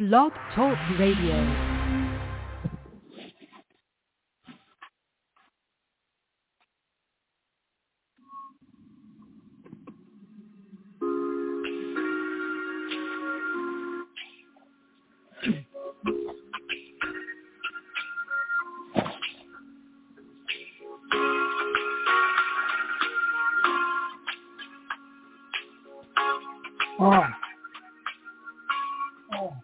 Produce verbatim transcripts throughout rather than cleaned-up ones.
Blog Talk Radio. Oh. Oh.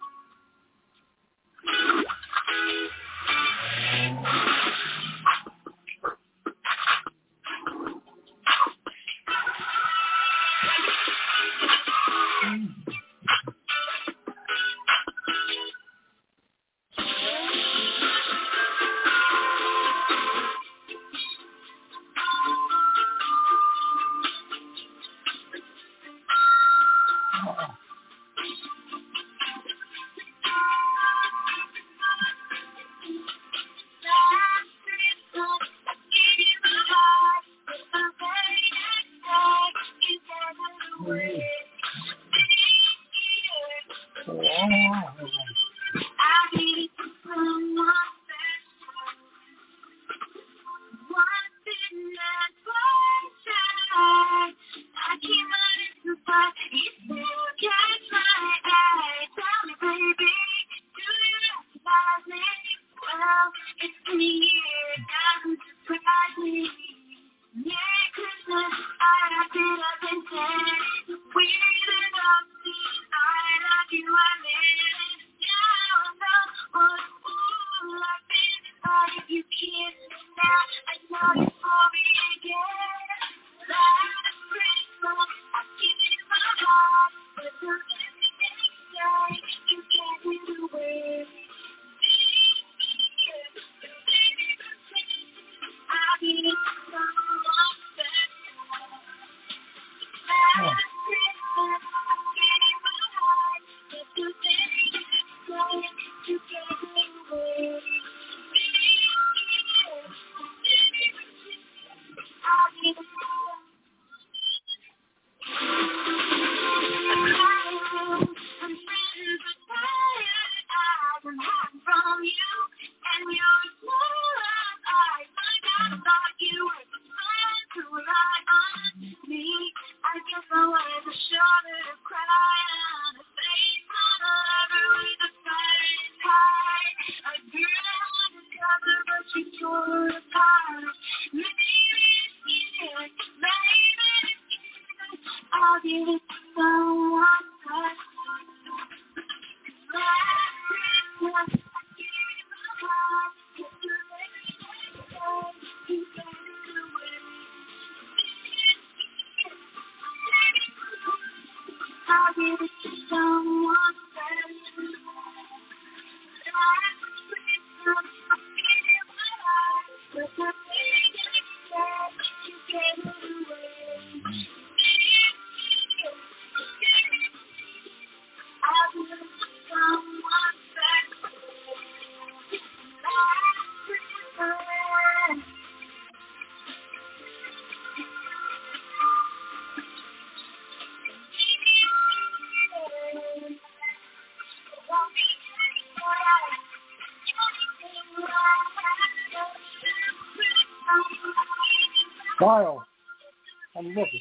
Kyle, I'm looking.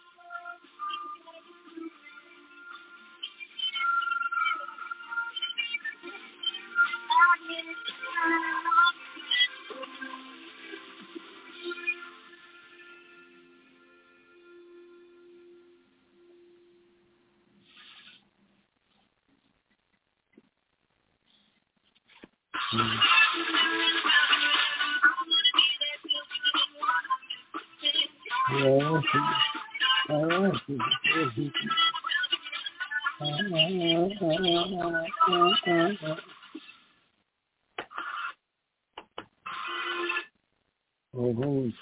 Oh,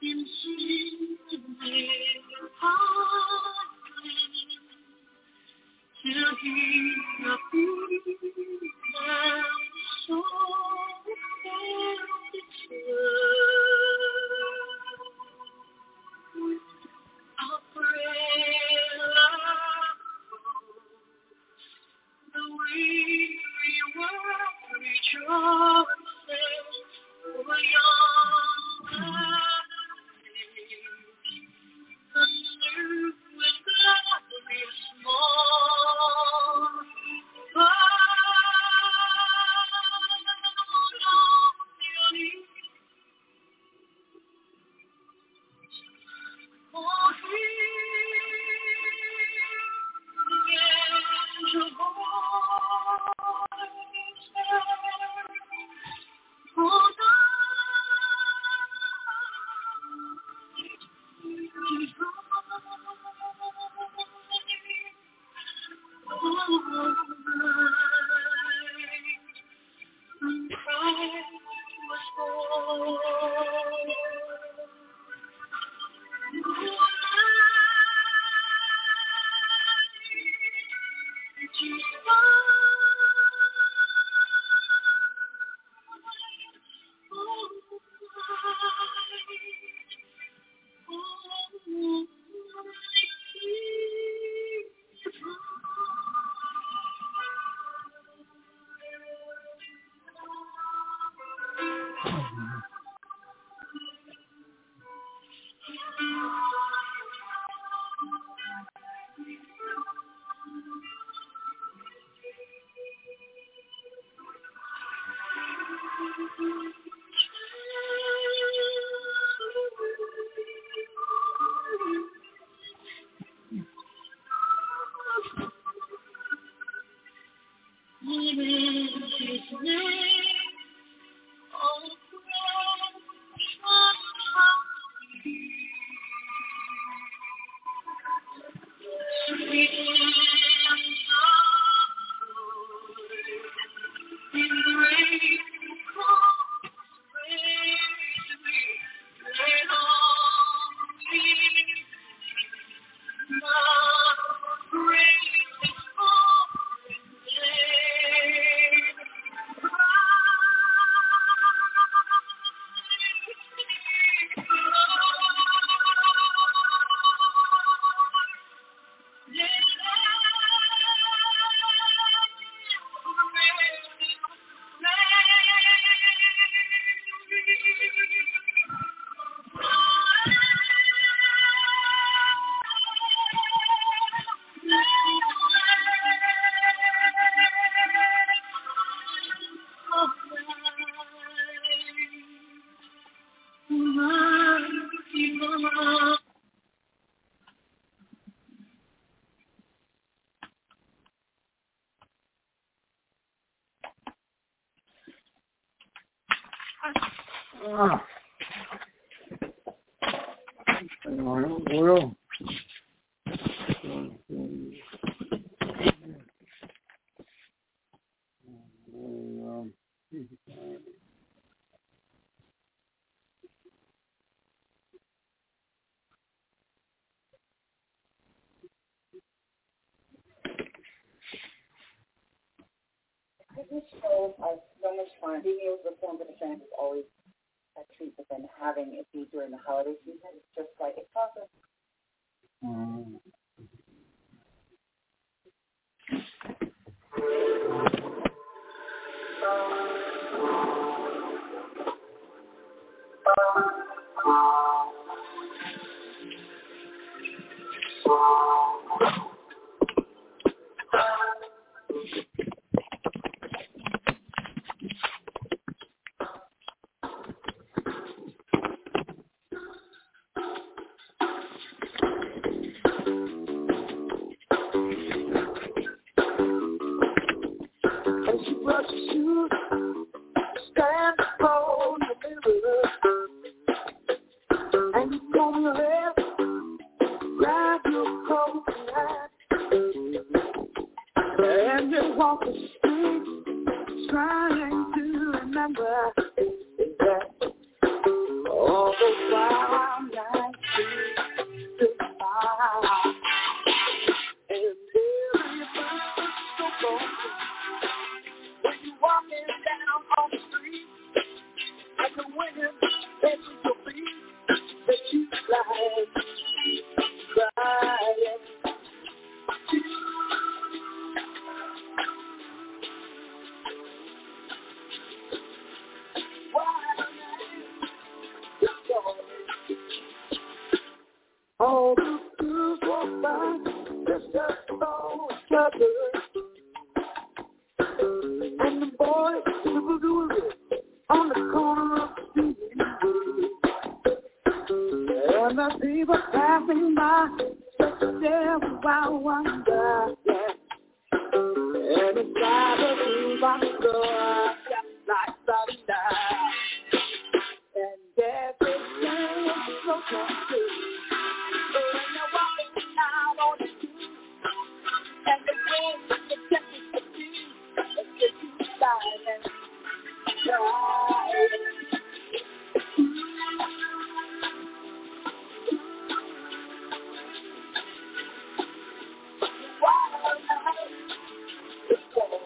Ah. Bueno, bueno. This show has so much fun. Being able to perform for the fans is always a treat, but then having it be during the holiday season is just like it's awesome. Mm. Trying to remember that all the while crying, crying. All the girls walk by, just us all together. And the boys super good on the corner of the street. And the people passing by, just there while wonder. Yeah. And it's like a blue box door, just like Sunday night. And everything is so good. When you're walking out on the street, and the wind is touching the sea, and you're too silent, crying. Wild night is falling.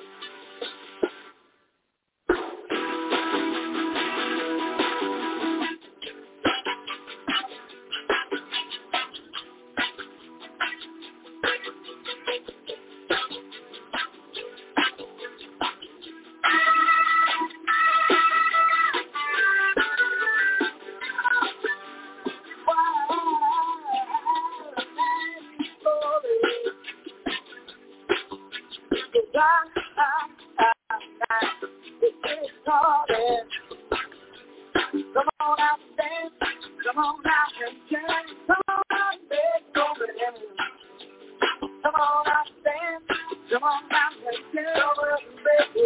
Come on out and dance, come on out and dance, come on out and dance over him. Come on out and dance, come on out and dance over him, baby.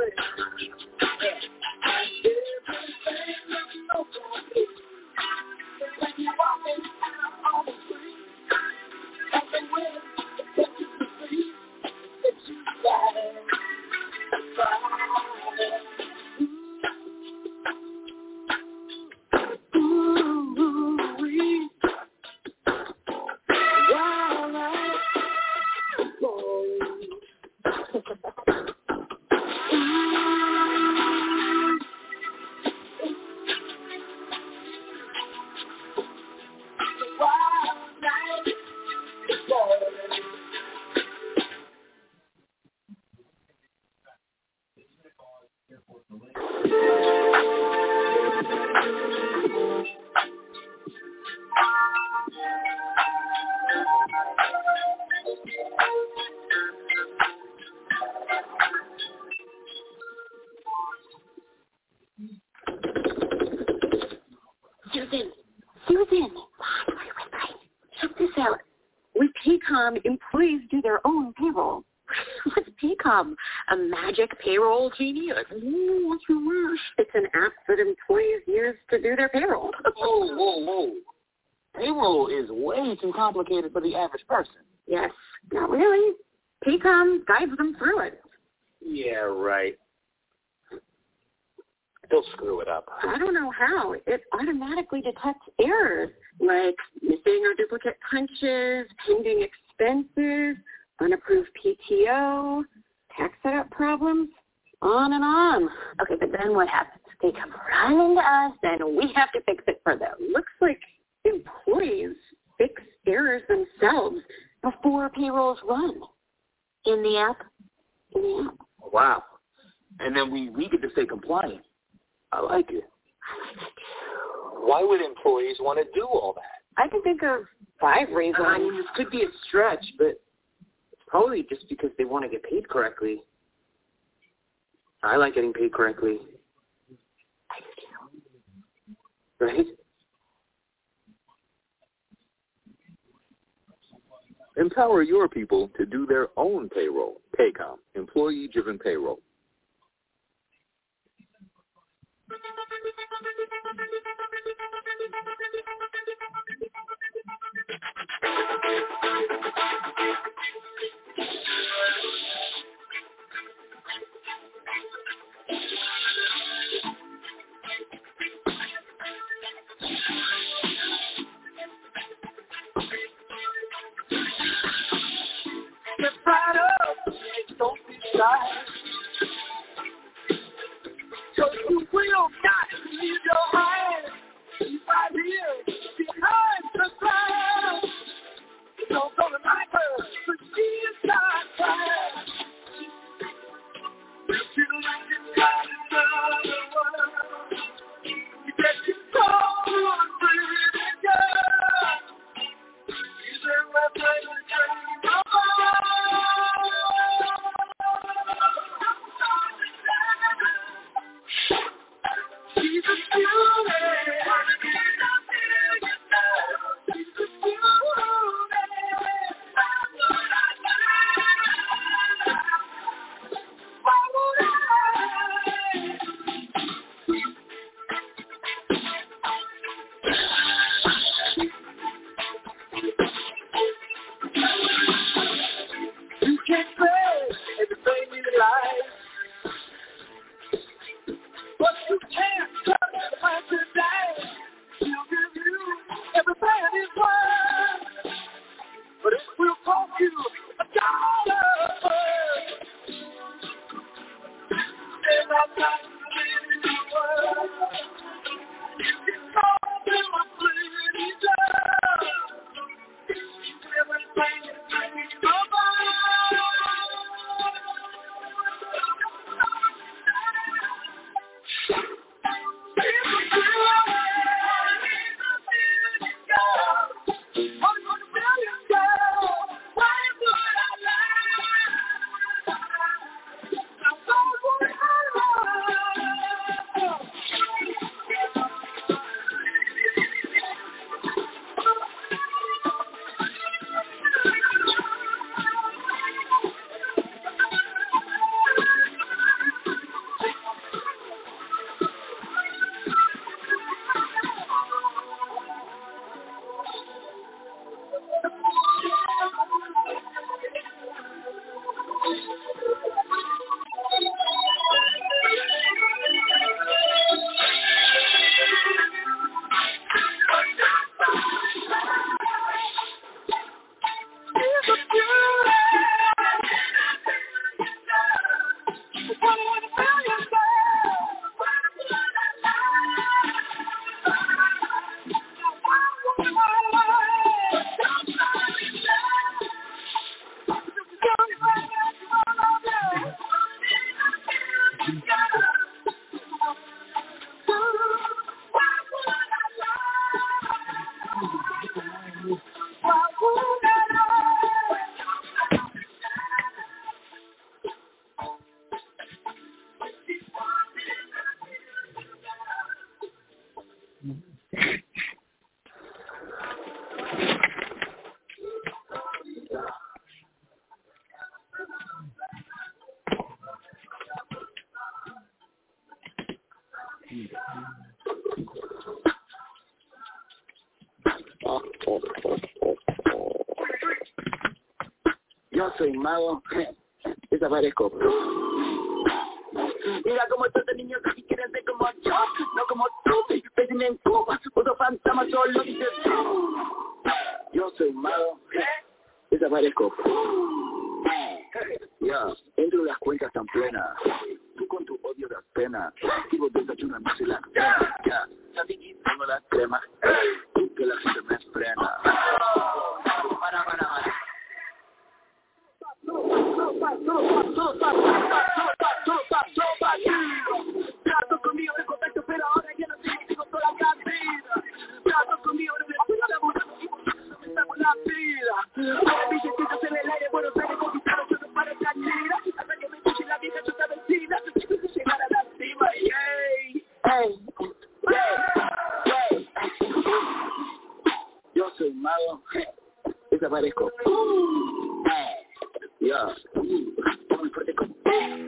And everything looks so good. When you're walking out on the street, and the wind touches the street, it's you sliding, sliding. Susan, Susan, check this out. With Paycom, employees do their own payroll. What's Paycom? A magic payroll genie? Ooh, what you wish? It's an app that employees use to do their payroll. Whoa, whoa, whoa. Payroll is way too complicated for the average person. Yes, not really. Paycom guides them through it. Yeah, right. They'll screw it up. I don't know how. It automatically detects errors, like missing or duplicate punches, pending expenses, unapproved P T O, tax setup problems, on and on. Okay, but then what happens? They come running to us, and we have to fix it for them. Looks like employees fix errors themselves before payrolls run. In the app? In the app. Wow. And then we, we get to stay compliant. I like it. I like it too. Why would employees want to do all that? I can think of five reasons. I mean, this could be a stretch, but it's probably just because they want to get paid correctly. I like getting paid correctly. I do too. Right? Empower your people to do their own payroll. Paycom, employee-driven payroll. Just right up, don't be shy. So you will not leave your hand right here behind. Yo soy mago, desaparezco. Mira cómo estos niños casi quieren ser como yo, no como tú, pesen en Cuba, puto fantasma solo dices tú. Yo soy mago, desaparezco. Ya, entro de las cuencas tan plenas, tú con tu odio das pena, y vos desayunas más y la cena, ya, Sandy tengo la crema, tú que la gente me frena. Para, para, para. Trato conmigo de contacto, pero ahora ya no tengo toda la cantidad. Trato conmigo de vestir la boca y no me saco la vida. Ahora mis distintos en el aire, Buenos Aires conquistaron, yo no paro en la tira. Hasta que me escuche la vieja, yo te vecina. Yo que llegar a la cima, yay. Hey, hey, hey. Yo soy mago, desaparezco. Ya, muy fuerte como.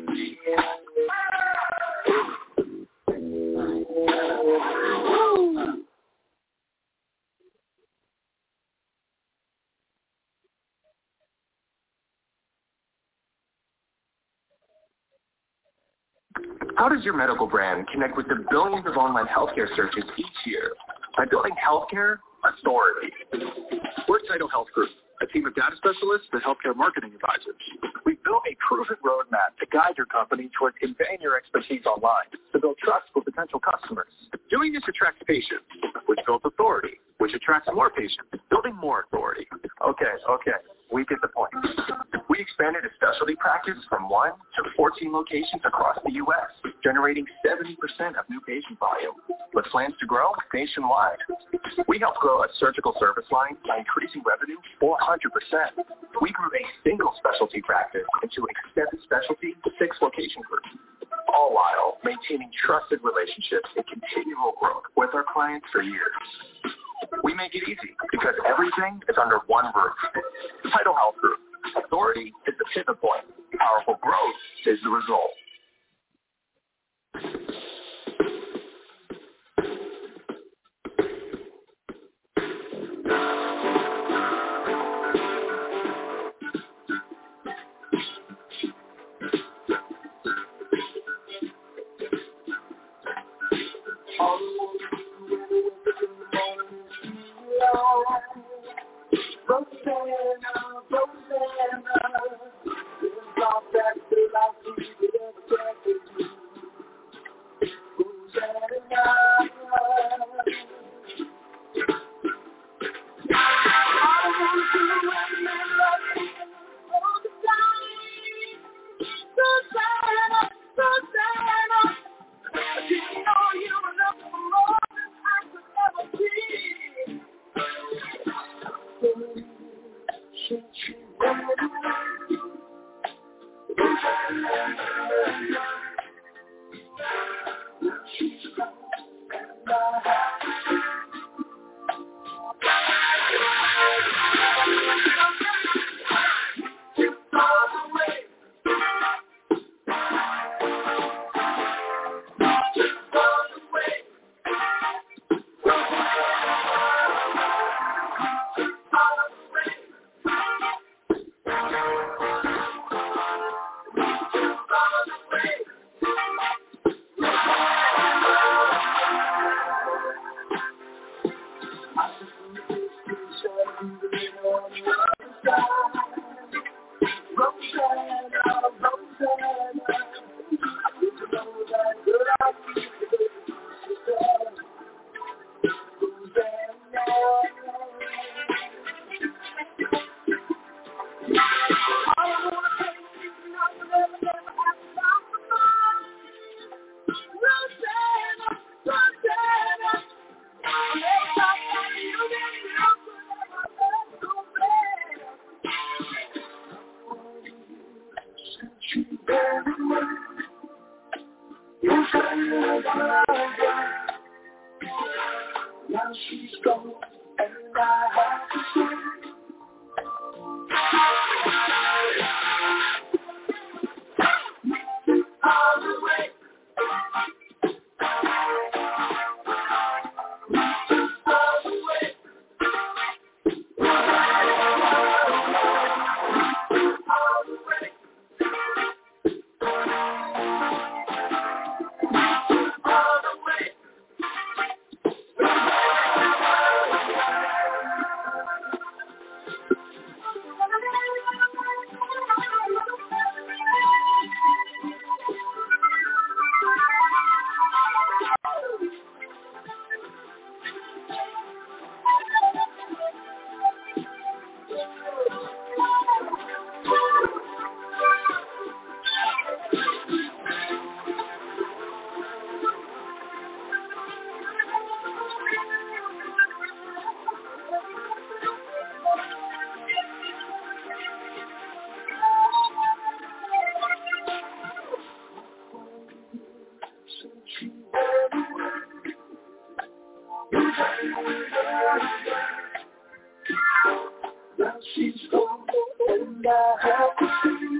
How does your medical brand connect with the billions of online healthcare searches each year? By building healthcare authority. We're Title Health Group, a team of data specialists and healthcare marketing advisors. We've built a proven roadmap to guide your company towards conveying your expertise online to build trust with potential customers. Doing this attracts patients, which builds authority, which attracts more patients, building more authority. Okay, okay, we get the point. We expanded a specialty practice from one to fourteen locations across the U S, generating seventy percent of new patient volume, with plans to grow nationwide. We helped grow a surgical service line by increasing revenue four hundred percent. We grew a single specialty practice into a seven specialty, six location group, all while maintaining trusted relationships and continual growth with our clients for years. We make it easy because everything is under one roof. Title Health Group. Authority is the pivot point. Powerful growth is the result. Now she's gone, and I have to say. All the way. All the way. All the way. All the way. Now she's gone, and I have to see.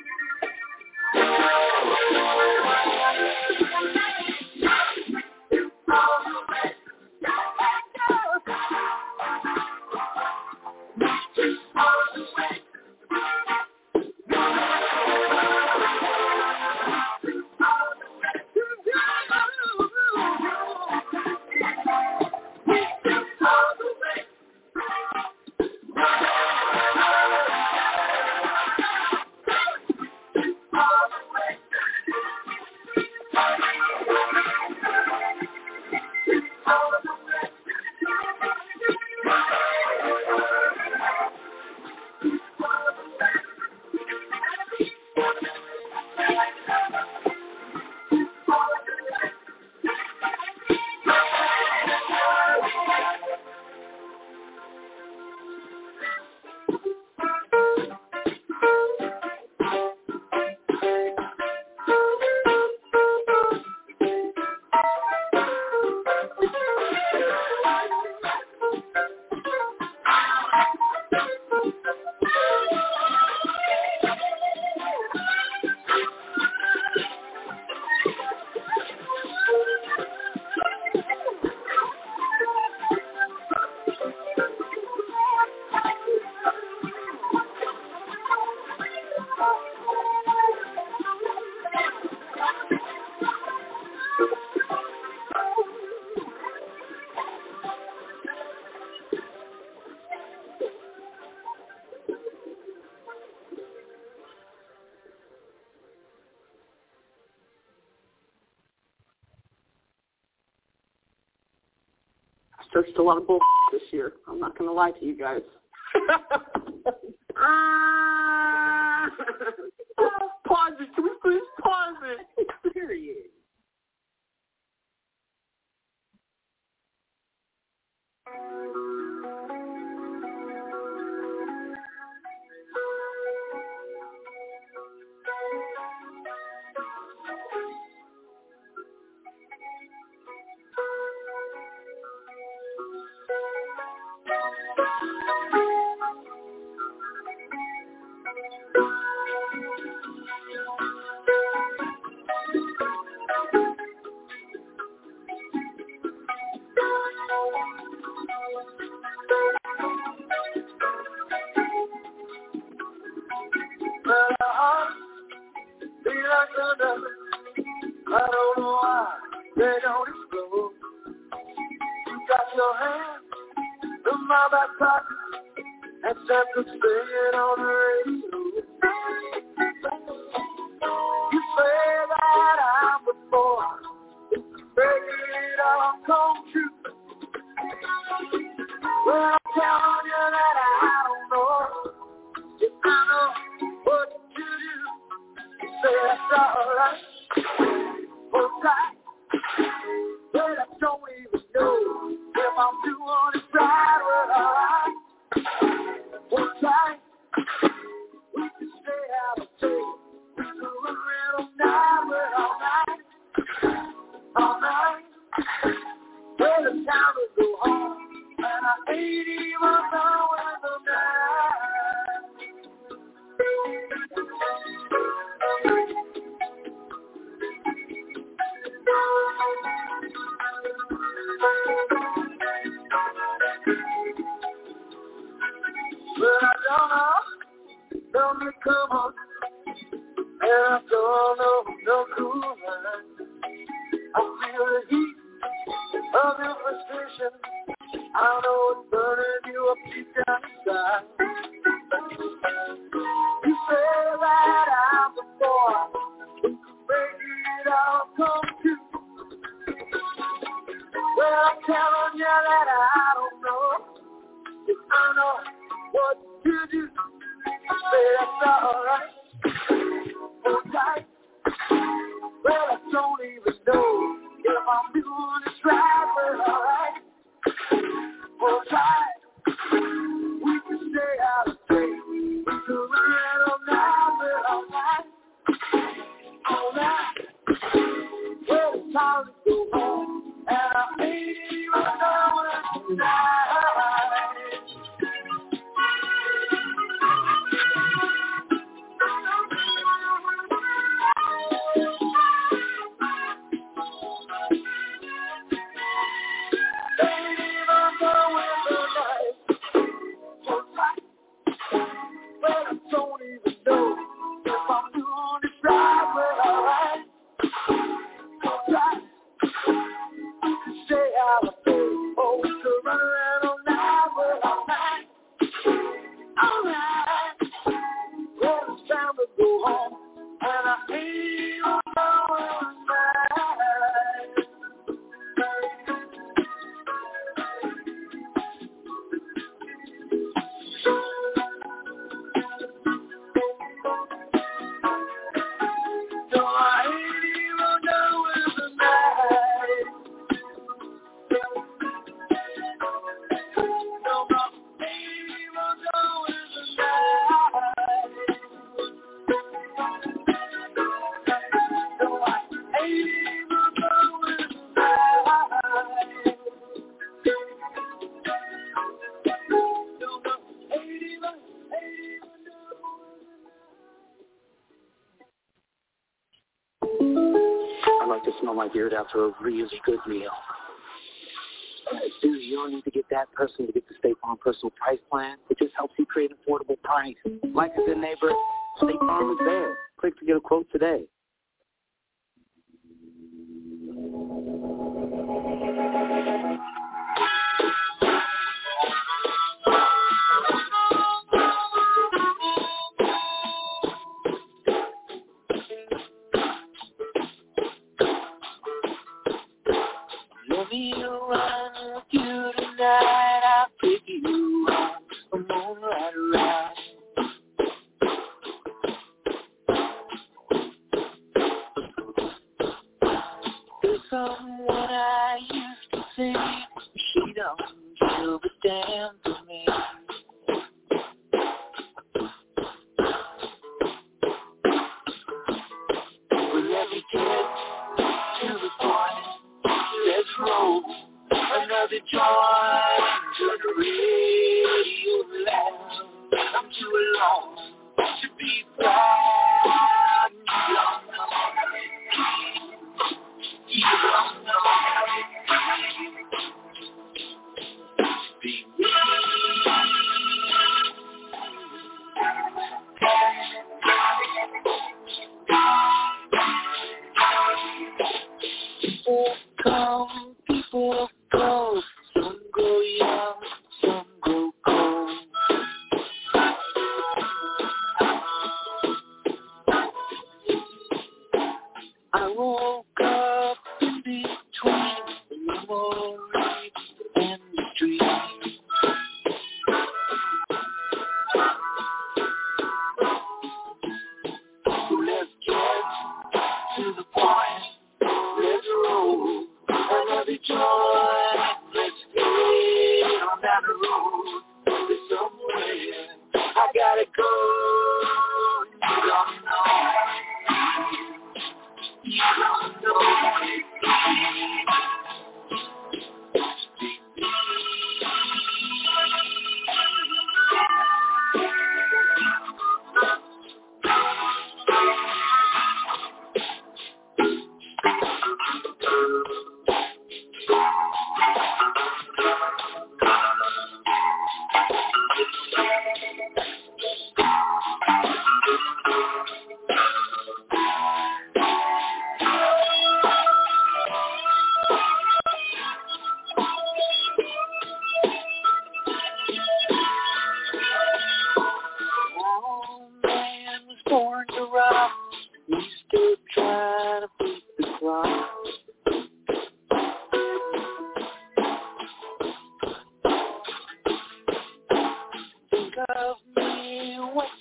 Searched a lot of bull this year. I'm not going to lie to you guys. Ah! Pause it. Can we please pause it? Period. I don't know why they don't explode. You got your hand in my back pocket and set the singing on the radio. You say that I'm the boy, breaking it all come true. Well, I'm telling you that I don't know if I know what to do. Say that's alright. Hold tight, but I don't even know if I'm doing it right or alright. Hold tight, we can stay out of After a really good meal. Dude, you don't need to get that person to get the State Farm personal price plan. It just helps you create an affordable price. Like a good neighbor, State Farm is there. Click to get a quote today.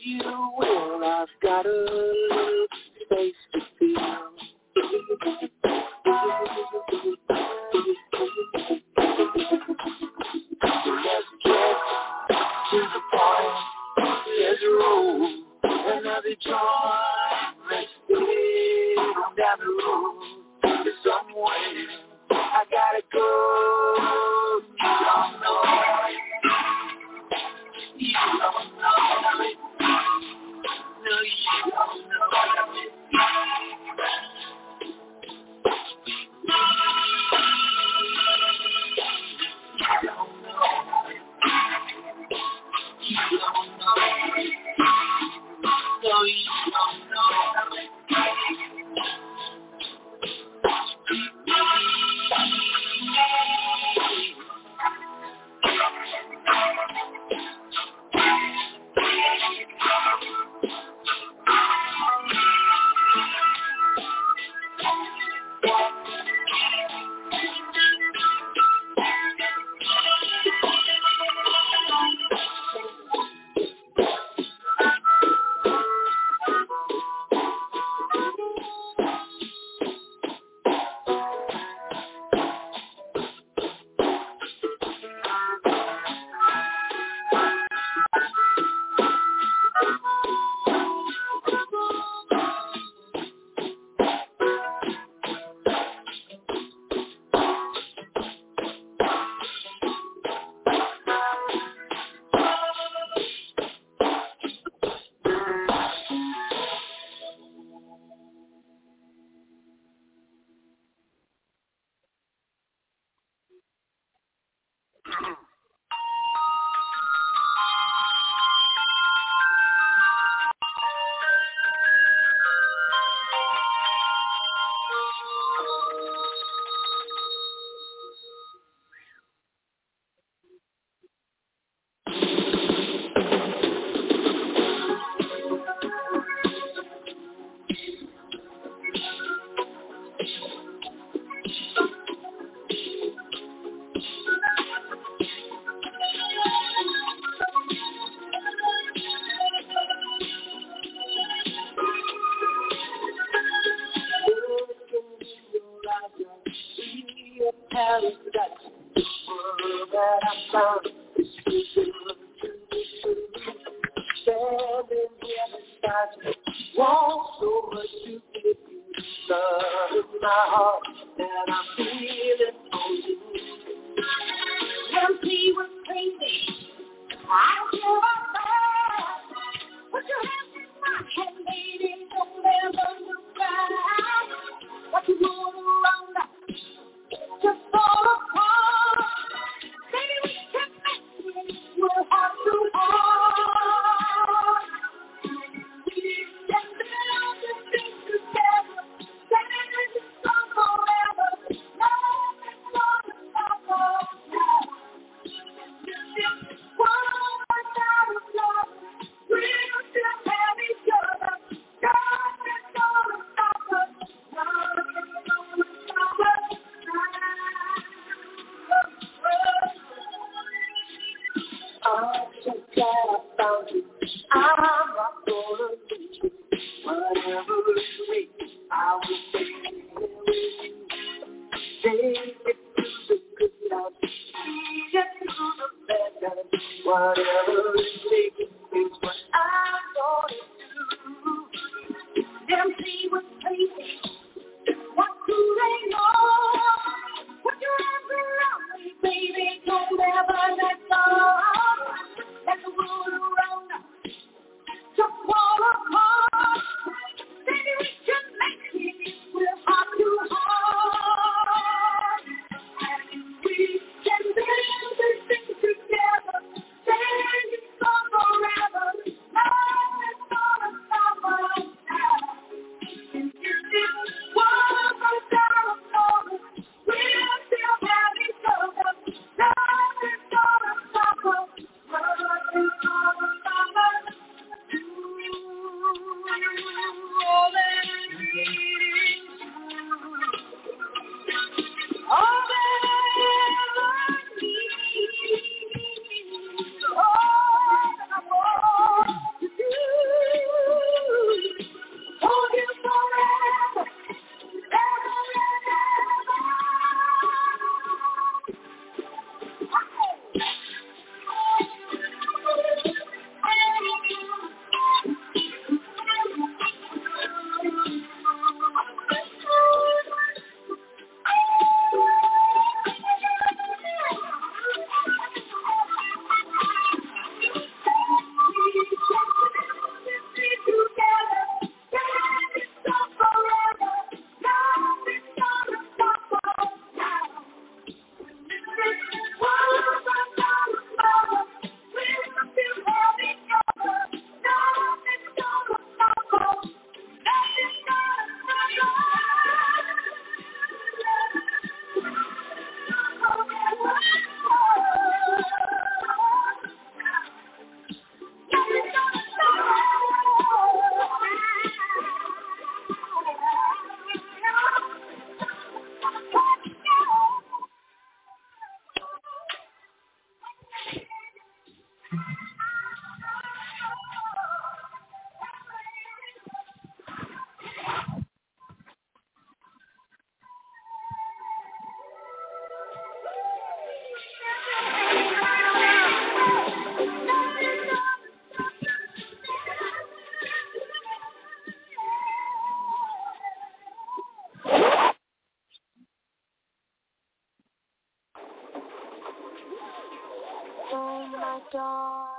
you will. I've got a space to feel. Let's get to the point. There's a road, another joint. Let's stay down the road to somewhere. I gotta go. You don't know it. You don't know it. No, you don't know it.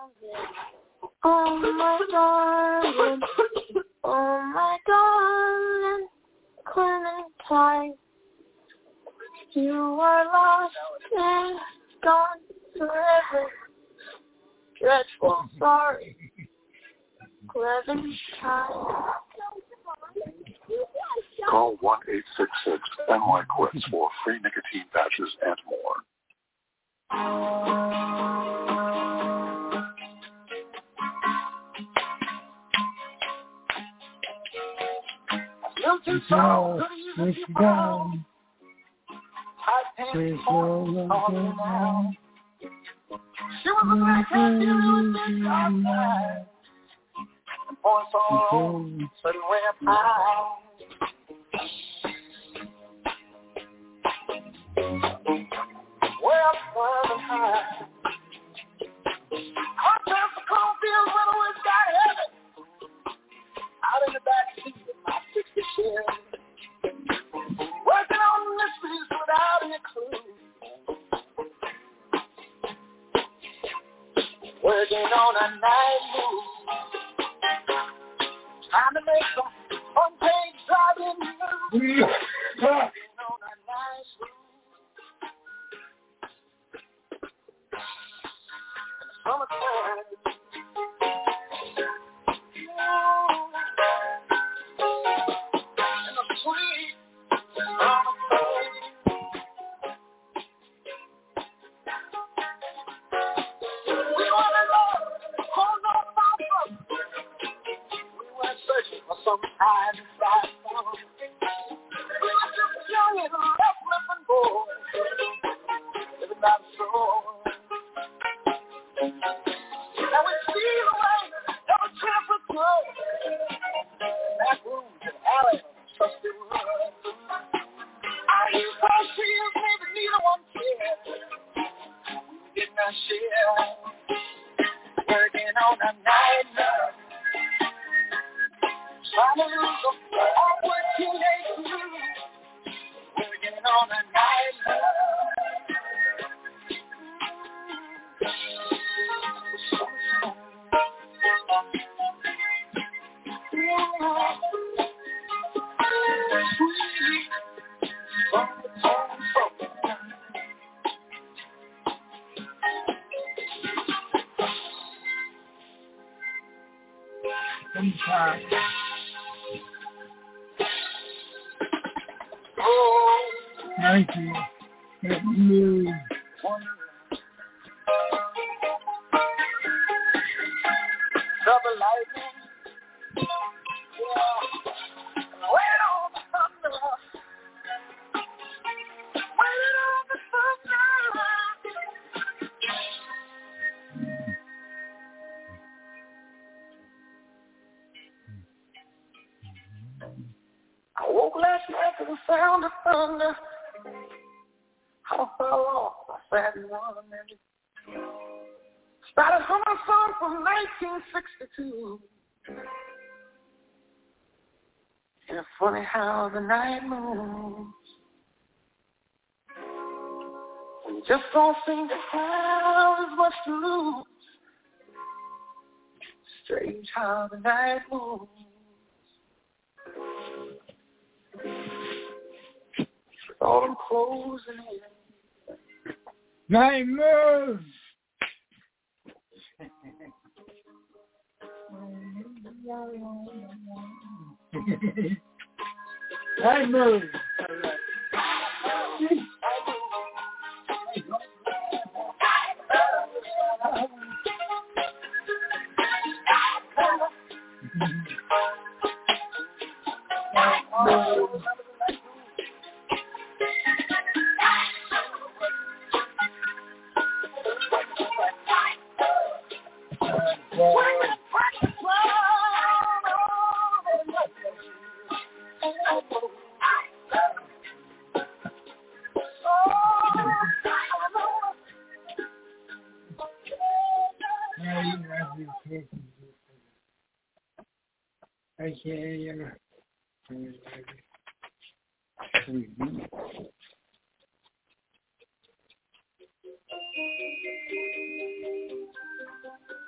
Oh my darling, oh my darling, Clementine, you are lost and gone forever. Dreadful sorry, Clementine. Call one eight six six N Y Quits for free nicotine patches and more. It's all it's gone. It's all gone. She was a black cat, she was a outside. The boy saw her, but it went out. Well, further high. I passed the cornfield when I was got heavy. Out in the back seat of my sixty Chevy. Working on this piece without any clue. Working on a night move. Time to make some unpaid driving moves. Working on a nice move. Summertime. And the sweet summertime. We want to love, hold on, mama. We went searching for some kind of side song. We were just young and restless and bored. Living by the shore. And we steal away every chance we could. Back rooms and alleys, trusted woods. I used to see us, maybe neither one cared. We did not share. Working on a night nurse. Trying to lose them awkward teenage blues. Working on a night nurse. Sometimes. Thank you. It moves. Double lightning. Yeah. Wait on the thunder. Wait on the thunder. I woke last night to the sound of thunder. I fell off. I sat and wondered. Started humming a song from nineteen sixty-two. And it's funny how the night moves. We just don't seem to have as much to lose. Strange how the night moves. With all them closing in. Night moves. Night moves. Okay,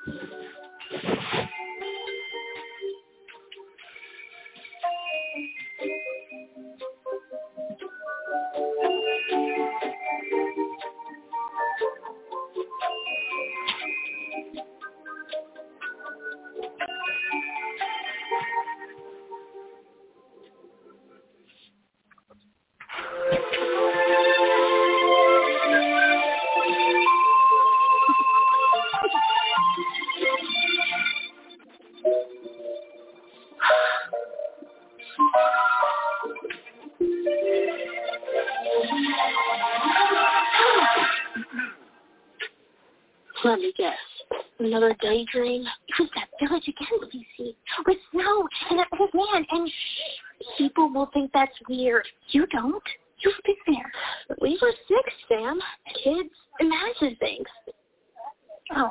Let me guess. Another daydream? It was that village again, Lucy. With snow and that old man, and people will think that's weird. You don't. You've been there. But we were six, Sam. Kids imagine things. Oh.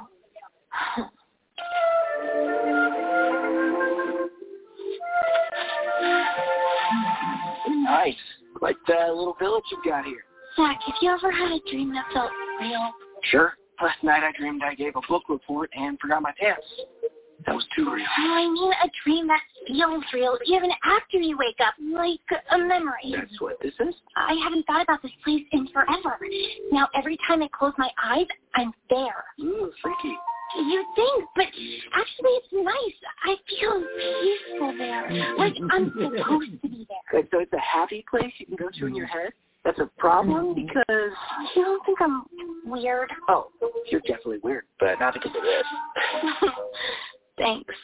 Nice. Like the little village you've got here. Zach, have you ever had a dream that felt real? Sure. Last night I dreamed I gave a book report and forgot my pants. That was too real. Oh, I mean a dream that feels real, even after you wake up, like a memory. That's what this is? I haven't thought about this place in forever. Now, every time I close my eyes, I'm there. Ooh, freaky. You think, but actually it's nice. I feel peaceful there, like I'm supposed to be there. Wait, so it's a happy place you can go to in your head? That's a problem because... You don't think I'm weird? Oh, you're definitely weird, but not because of this. Thanks.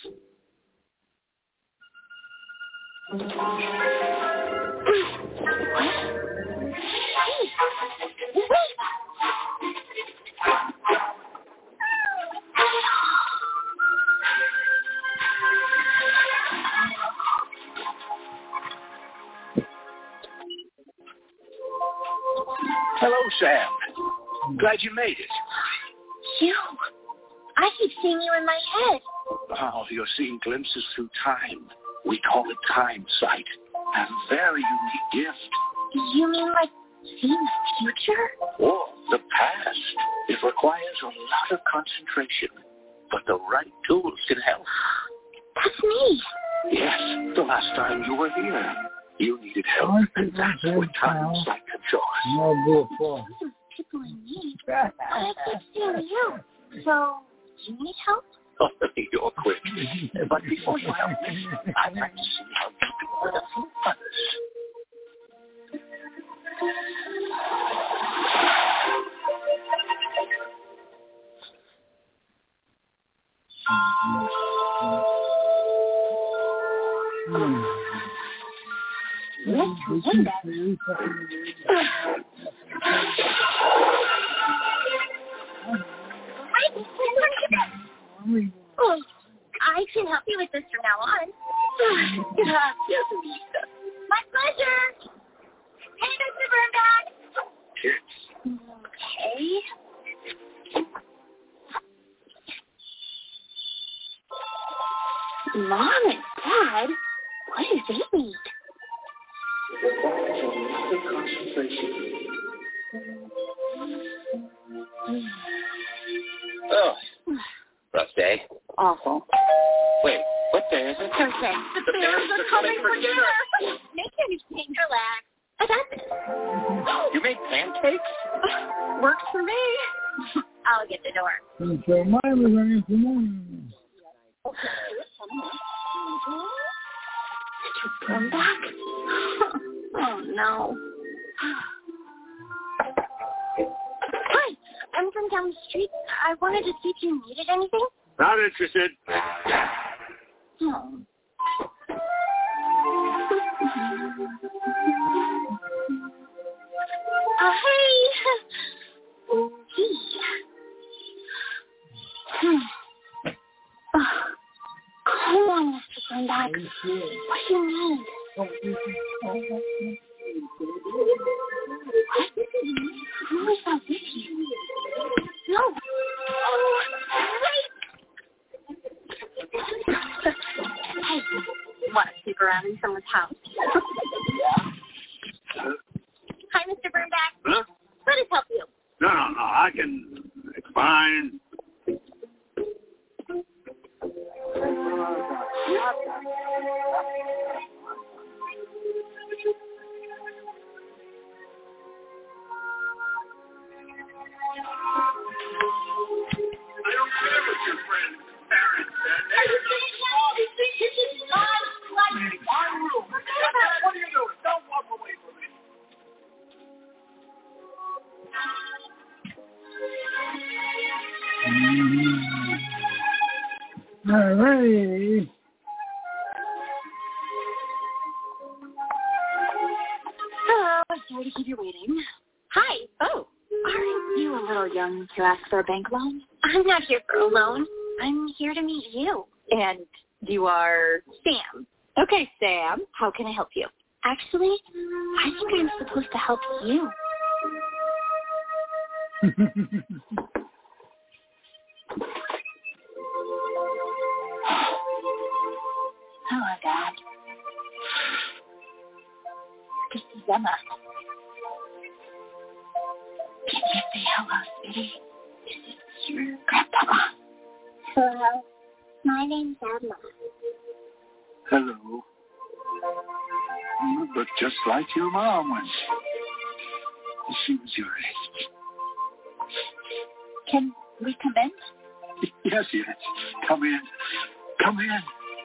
Hello, Sam. Glad you made it. You? I keep seeing you in my head. Oh, you're seeing glimpses through time. We call it time sight. A very unique gift. You mean like seeing the future? Or the past. It requires a lot of concentration, but the right tools can help. That's me. Yes, the last time you were here. You needed help, and that's what time sight can show us. People in me. I keep seeing you. So, do you need help? Oh, you're quick. But before you help me, I'd like to see how you do with a few others. Hmm. Let's do that. Oh, I can help you with this from now on. My pleasure. Hey, Mister Birnbach. Okay. Mom and Dad? What does they need? Concentration. Oh, rough day. Awful. Wait, what day is it? Thursday. The, the bears are coming for dinner. Make anything. Relax. I got this. You made pancakes? Works for me. I'll get the door. So mine was on the morning. Did you come back? Oh, no. Hi, I'm from down the street. I wanted to see if you needed anything. Not interested. Oh. Uh, hey. Gee. Hmm. Oh. Come on, Mister Birnbach. What do you need? What? Who is that with you? No. Oh, wait. Hey, want to sleep around in someone's house? Hi, Mister Birnbach. Huh? Let us help you. No, no, no. I can. It's fine. your friends, parents, and neighbors. My room. What are you doing? Don't walk away from me. Mm-hmm. All right. Hello, sorry to keep you waiting. Hi. Oh, aren't you a little young to ask for a bank loan? I'm not here for a loan. I'm here to meet you. And you are Sam. Okay, Sam. How can I help you? Actually, I think I'm supposed to help you. Hello, Dad. This is Emma. Can you say hello, sweetie? This is your grandpapa. Hello. My name's Emma. Hello. You look just like your mom when she was your age. Can we come in? Yes, yes. Come in. Come in.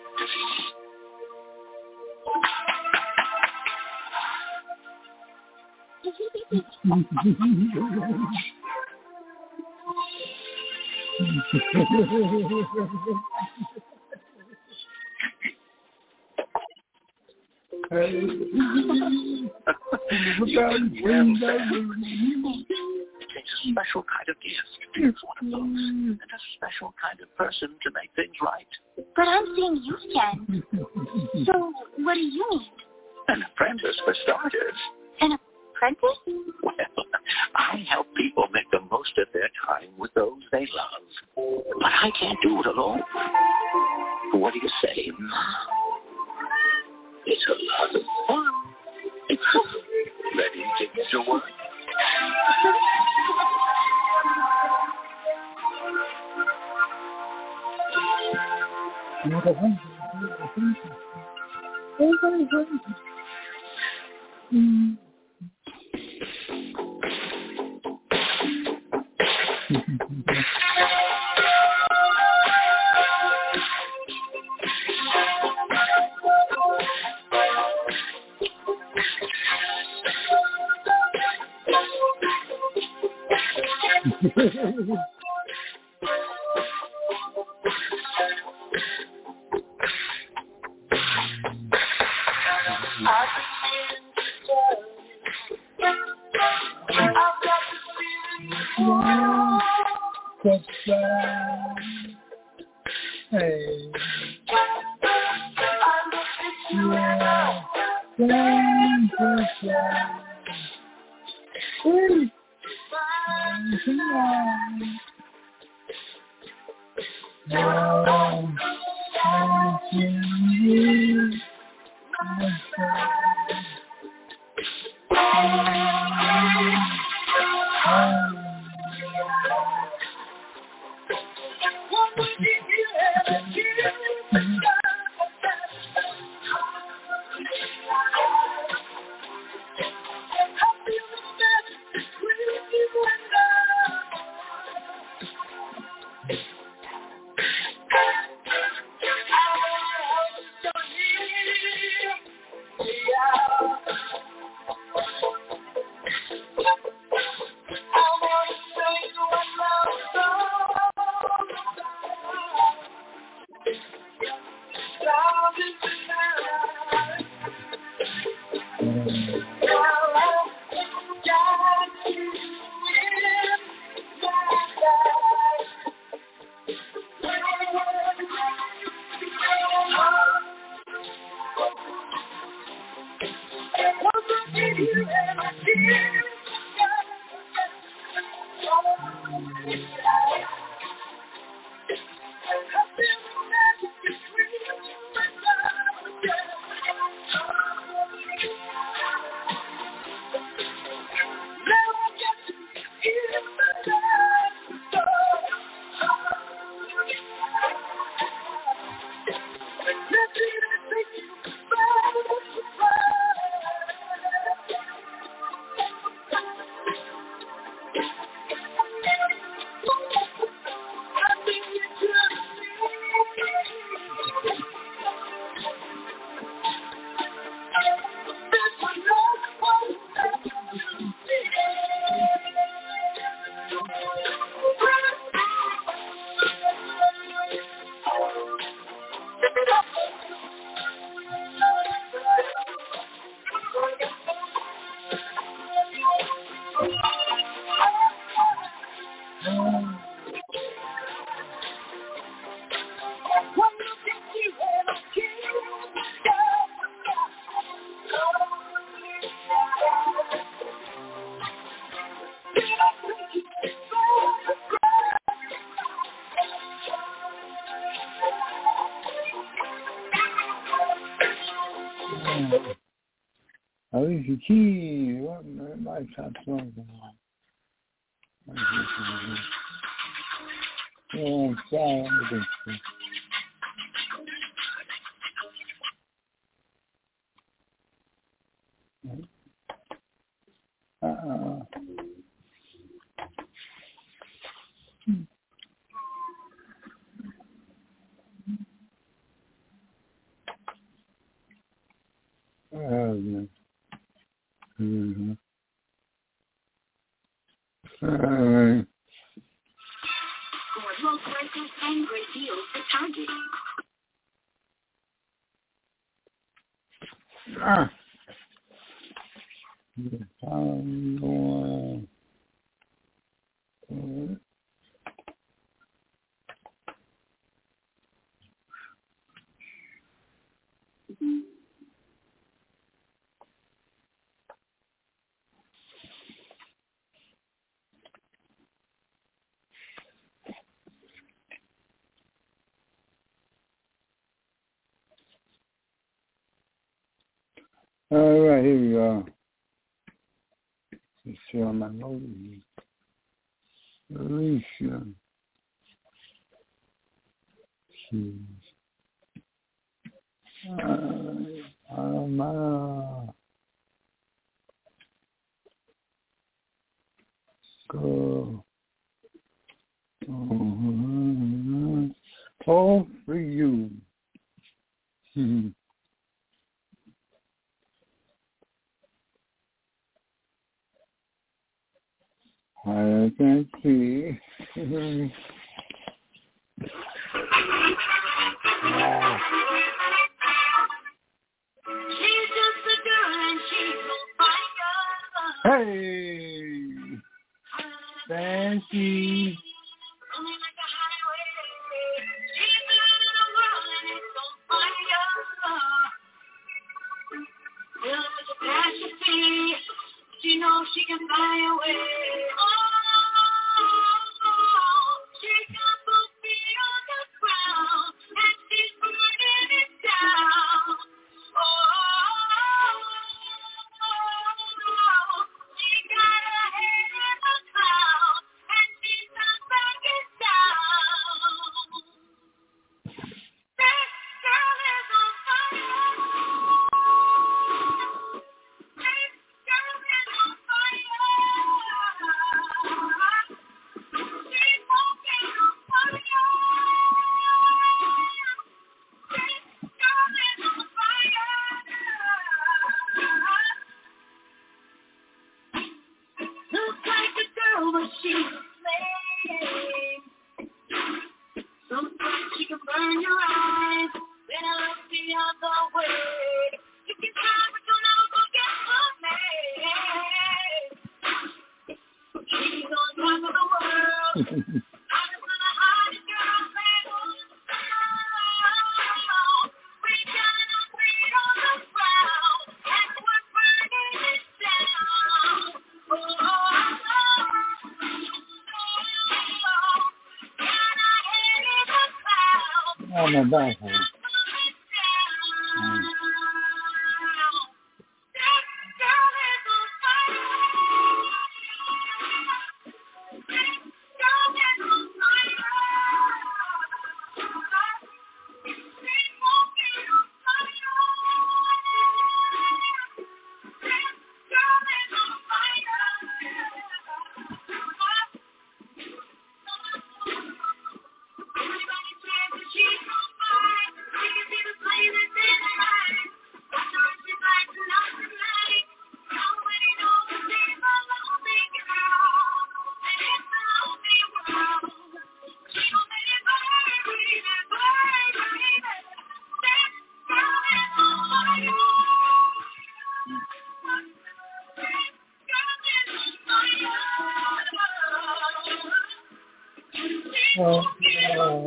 It takes a special kind of gift to use one of those, and a special kind of person to make things right. But I'm seeing you again. So what do you need? An apprentice for starters. An apprentice? Well, I help people make the most of their time with those they love. But I can't do it alone. What do you say? It's a lot of fun. Ready to get to work? Hey. Alicia Keys, what my top song? Yeah, sorry, uh-uh. Uh, mm-hmm. uh, For low prices and great deals at Target. ah. Um, uh, all right, here we go. Let's see on my notes. Alicia Keys. Uh, um, uh, go. Uh-huh. All for you. I can see. Wow. She's just a girl and she's on fire. Hey, fancy. Running like a highway. She's living in a world and it's on fire. Filled with a passion, see. She knows she can fly away. Oh, she got both feet on the ground and she's burning it down. Oh, she got her head in the clouds and she's not backing down. This girl is on fire. Looks like a girl, but she's a slave. Sometimes she can burn your eyes, then I look the other way. You can try, but you'll never forget her name. She's on top of the world. I just wanna hide a girl, man. We got our feet on the ground, and we're burning it down. Oh, oh, oh, oh. Got our head in the clouds. Oh, my back hurts. Mm. Oh, oh.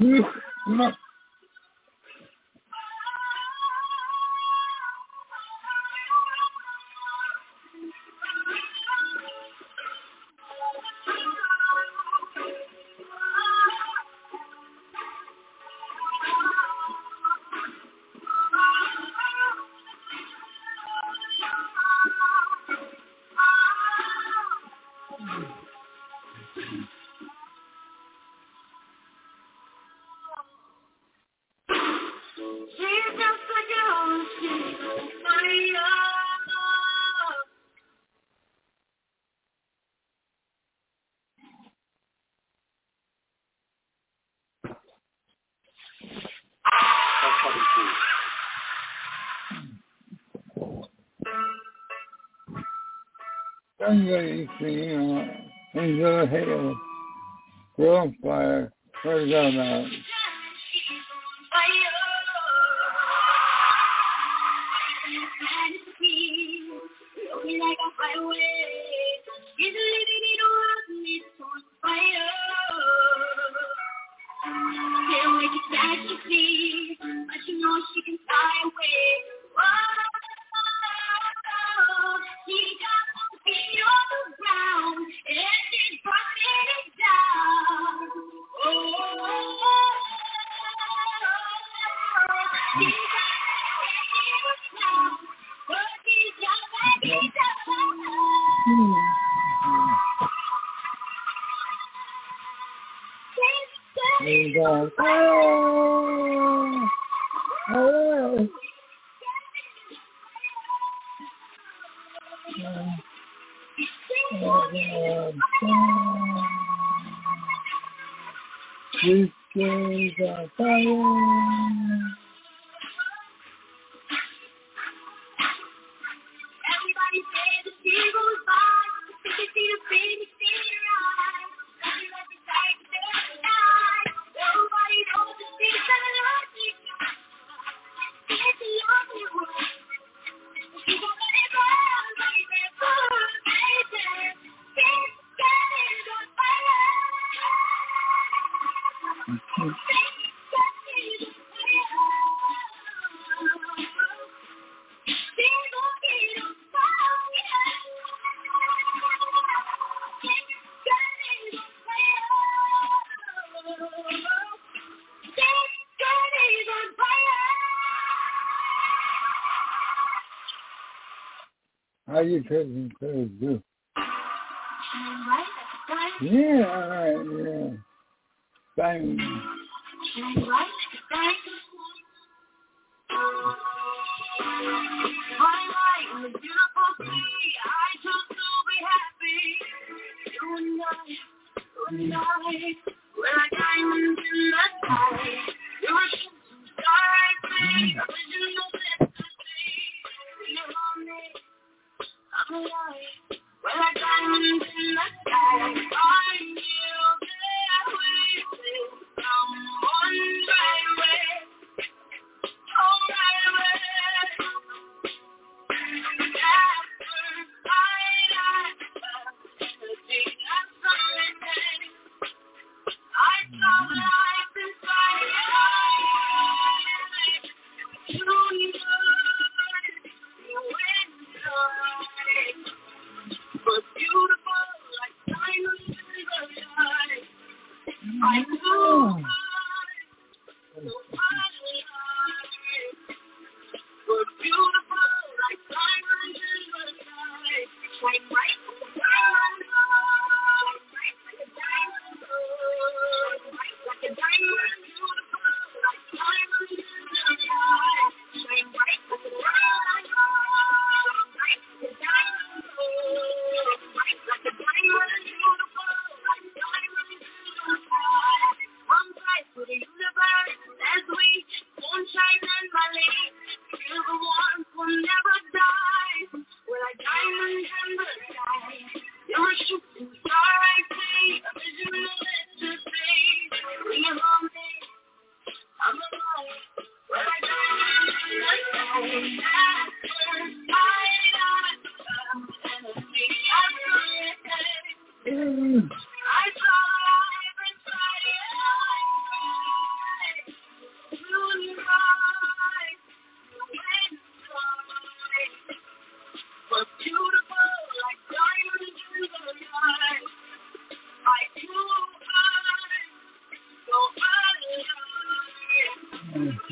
Somebody singing uh, into the hail, girl on fire, where's that about? How you taking care of this? Yeah, all right, yeah. Thank you.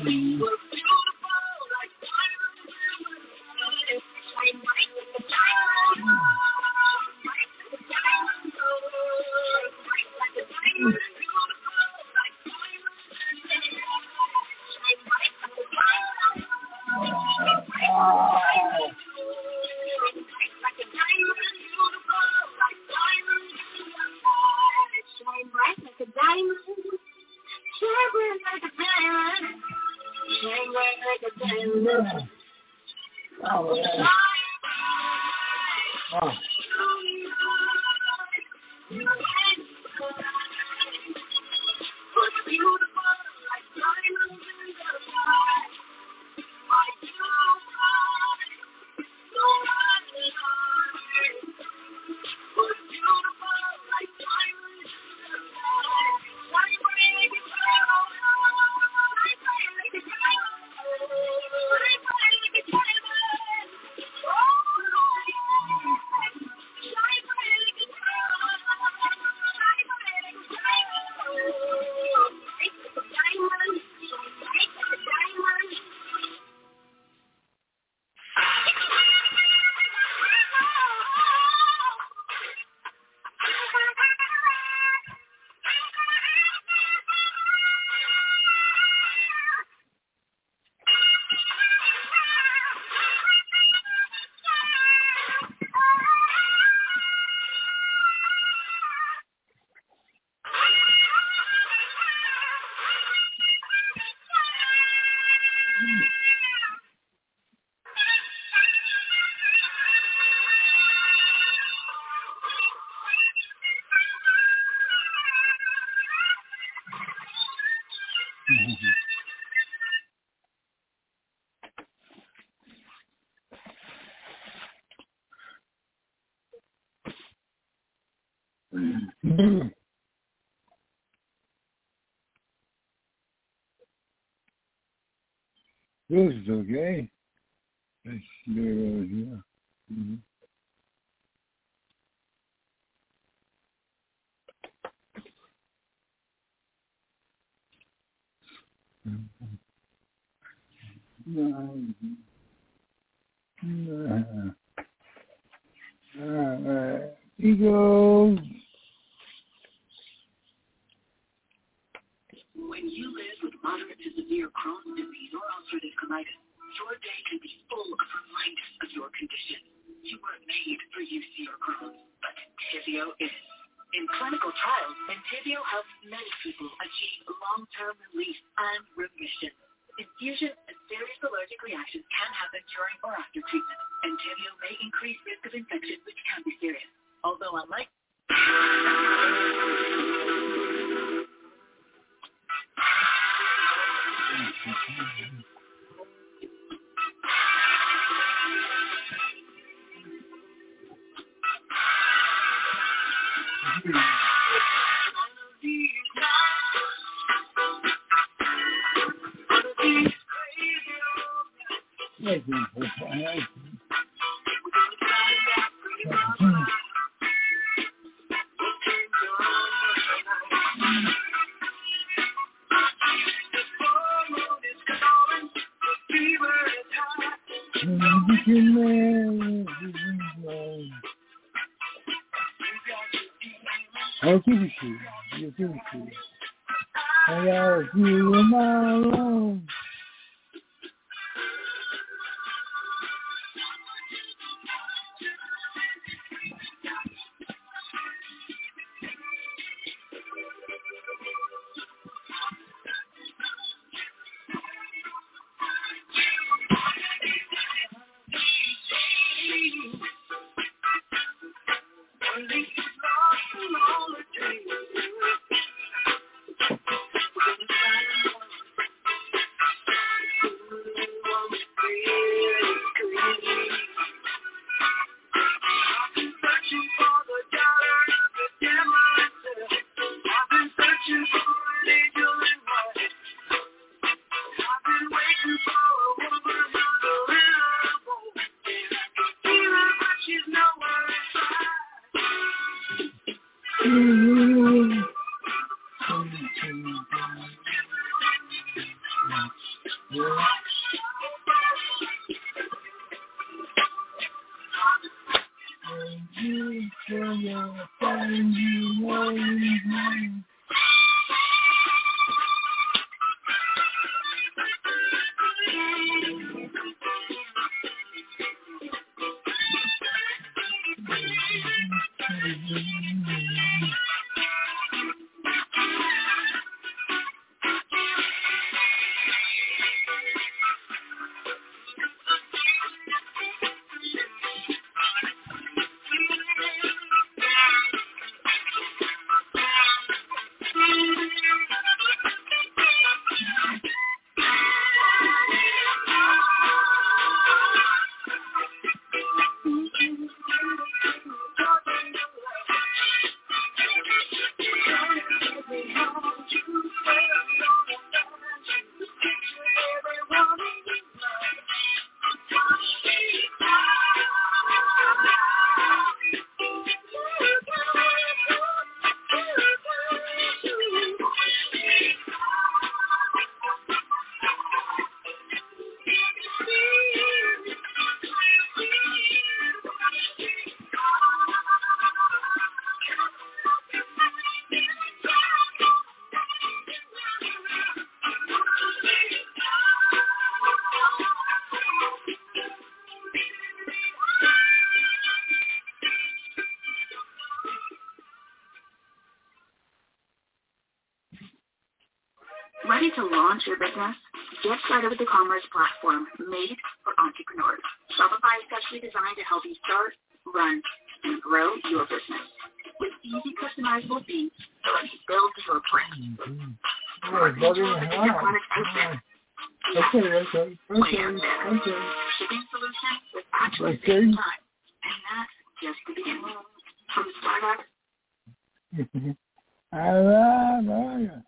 This is okay. Let's do it here. Mm-hmm. Uh, Eagles. When you live with moderate to severe Crohn's disease or ulcerative colitis, your day can be full of reminders of your condition. You were made for U C or Crohn's, but Entyvio is. In clinical trials, Entyvio helps many people achieve long-term relief and remission. Infusion and serious allergic reactions can happen during or after treatment. Entyvio may increase risk of infection, which can be serious. Although unlike I'll give it to you. I'll give it to you. I'll give you my love. you'll find you always. Ready to launch your business? Get started with the commerce platform made for entrepreneurs. Shopify is specially designed to help you start, run, and grow your business. With easy customizable themes that let you build your brand. Okay, okay, okay, okay. Shipping solution with actually saving time. And that's just the beginning. From startup. I love it.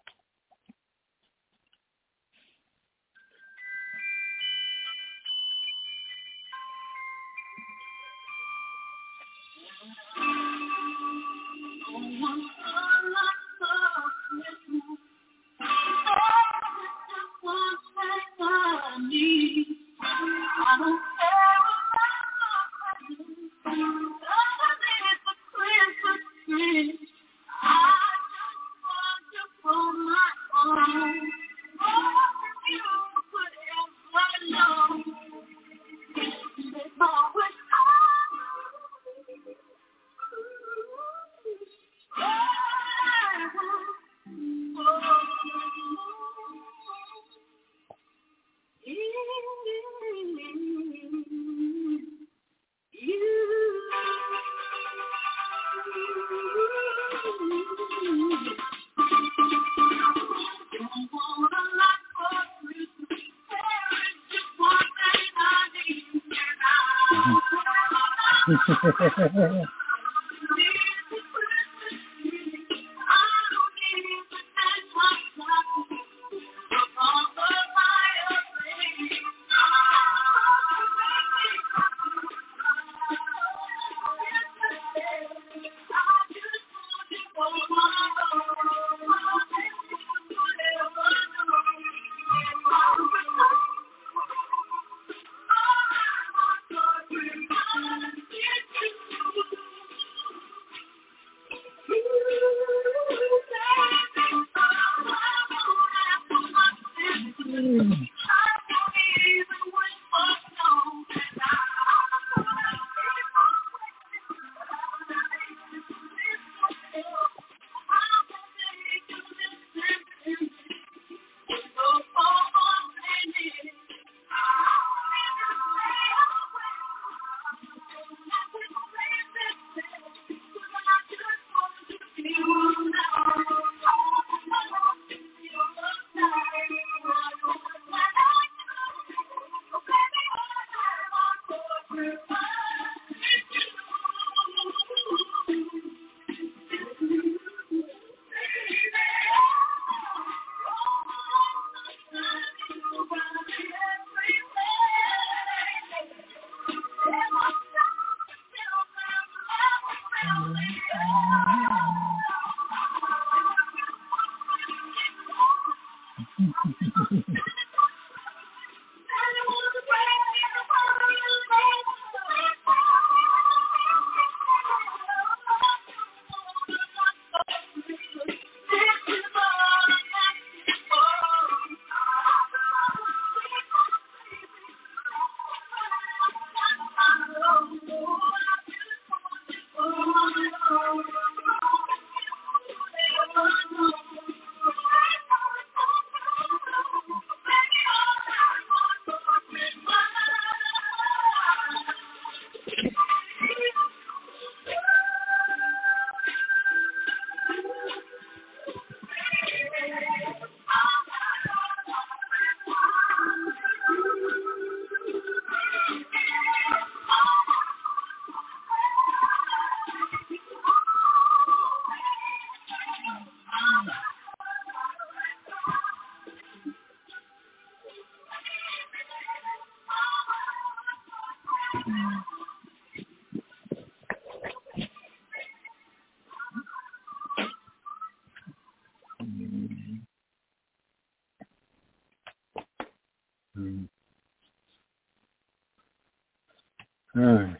Alright.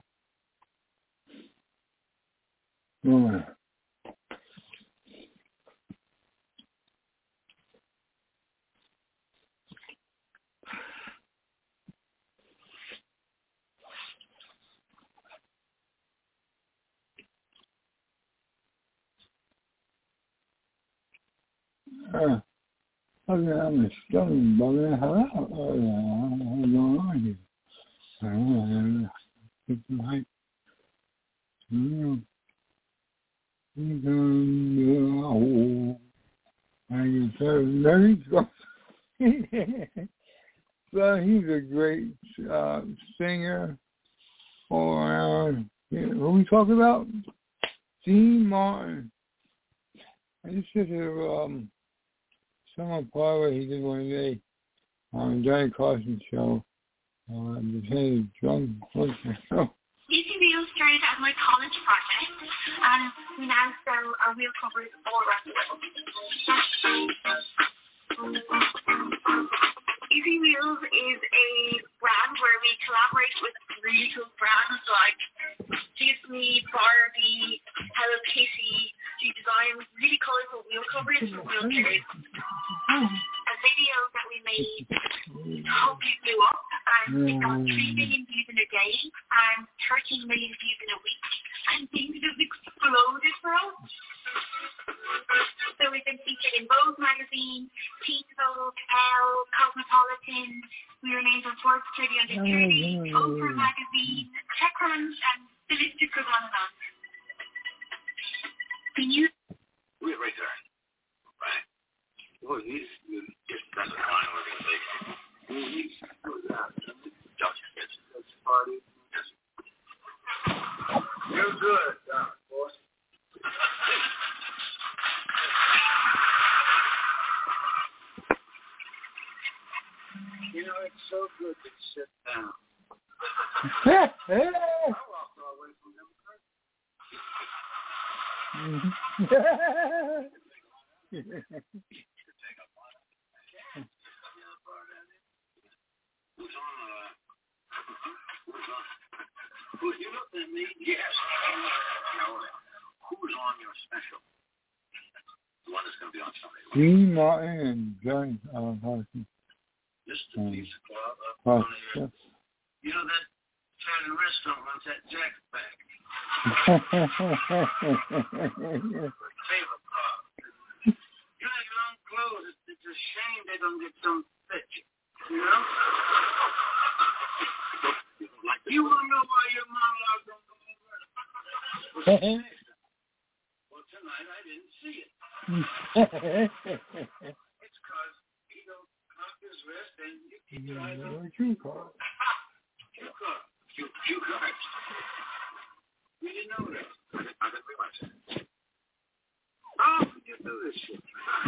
Alright. Uh, okay, I'm a stone bugging the hell out. Oh, yeah, what's going on here? I don't know. Get some hype. Mm. Oh, I can tell very strong. So he's a great uh, singer all around. Yeah, who we talking about? Dean Martin. I just did a um, summer part where he did one day on Johnny Carson show. Uh, the head drum show. D C Wheels started as my college project, and we now sell our wheel covers all around the world. D C Wheels is a brand where we collaborate with really cool brands like Disney, Barbie, Hello Kitty, to design really colourful wheel covers for wheelchairs. A video that we made totally blew up, and it got three million views in a day and thirteen million views in a week. And things just exploded for us. So we've been featured in Vogue magazine, Teen Vogue, Elle, Cosmopolitan. We were named on Forbes thirty under thirty, Oprah magazine, TechCrunch, and the list just goes on and on. Can you? Wait right there. Right. Well, he's just that's a fine organization. He's Justice Party. You're good, Doc, boss. You know, it's so good to sit down. I walked all the way from Democrat. Who's on, uh, who's on? Who, you looked at me? Yes. Who's on your special? The one that's going to be on Sunday. Dean Martin and Johnny uh, Carson. Just a piece of cloth up Oh, on here. You know that Italian restaurant wants that jacket back. Favorite cloth. You know, your long clothes, it's, it's a shame they don't get some fit. You know? You want to know why your monologue don't go over? Well, tonight I didn't see it. It's because he don't cock his wrist and you keep your eyes on Cue card. Cue card. Cue, cue cards. We didn't know that. I didn't realize that. How could you do this shit?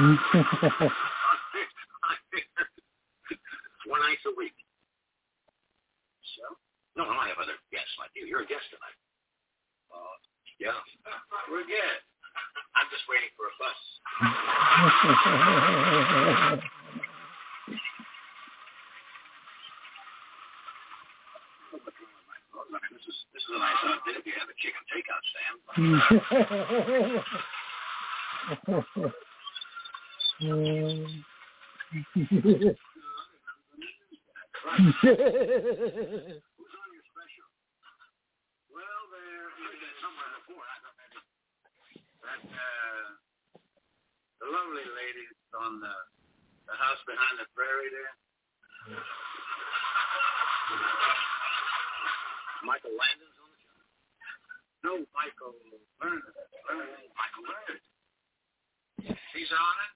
One night a week. So? No, I have other guests like you. You're a guest tonight. Uh, yeah. We're guests. I'm just waiting for a bus. This is this is a nice outfit if you have a chicken takeout stand. Who's on your special? Well, there is somewhere before. I don't know. That uh, the lovely lady on the the house behind the prairie there. Michael Landon's on the show. No, Michael Leonard. Michael Leonard. He's on it.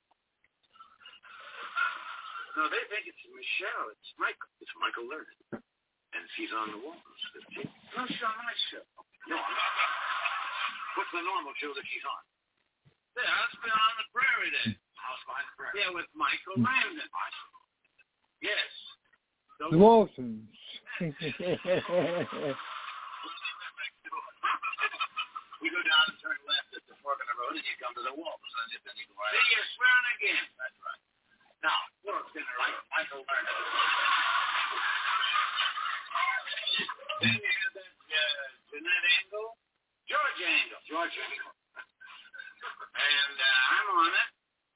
No, they think it's Michelle. It's Michael. It's Michael Leonard. And she's on the walls. No, she's on my show. No, I'm not. What's the normal show that she's on? Yeah, that's been on the prairie there. House behind the prairie. Yeah, with Michael Landon. Yes. The Wilsons. We go down and turn left at the fork in the road, and you come to the Waltons. And then you go right. See, you're swearing again. That's right. Now, look, like Michael Leonard. then you have that uh, Jeanette Angle, George Angle, George Angle, and uh, I'm on it.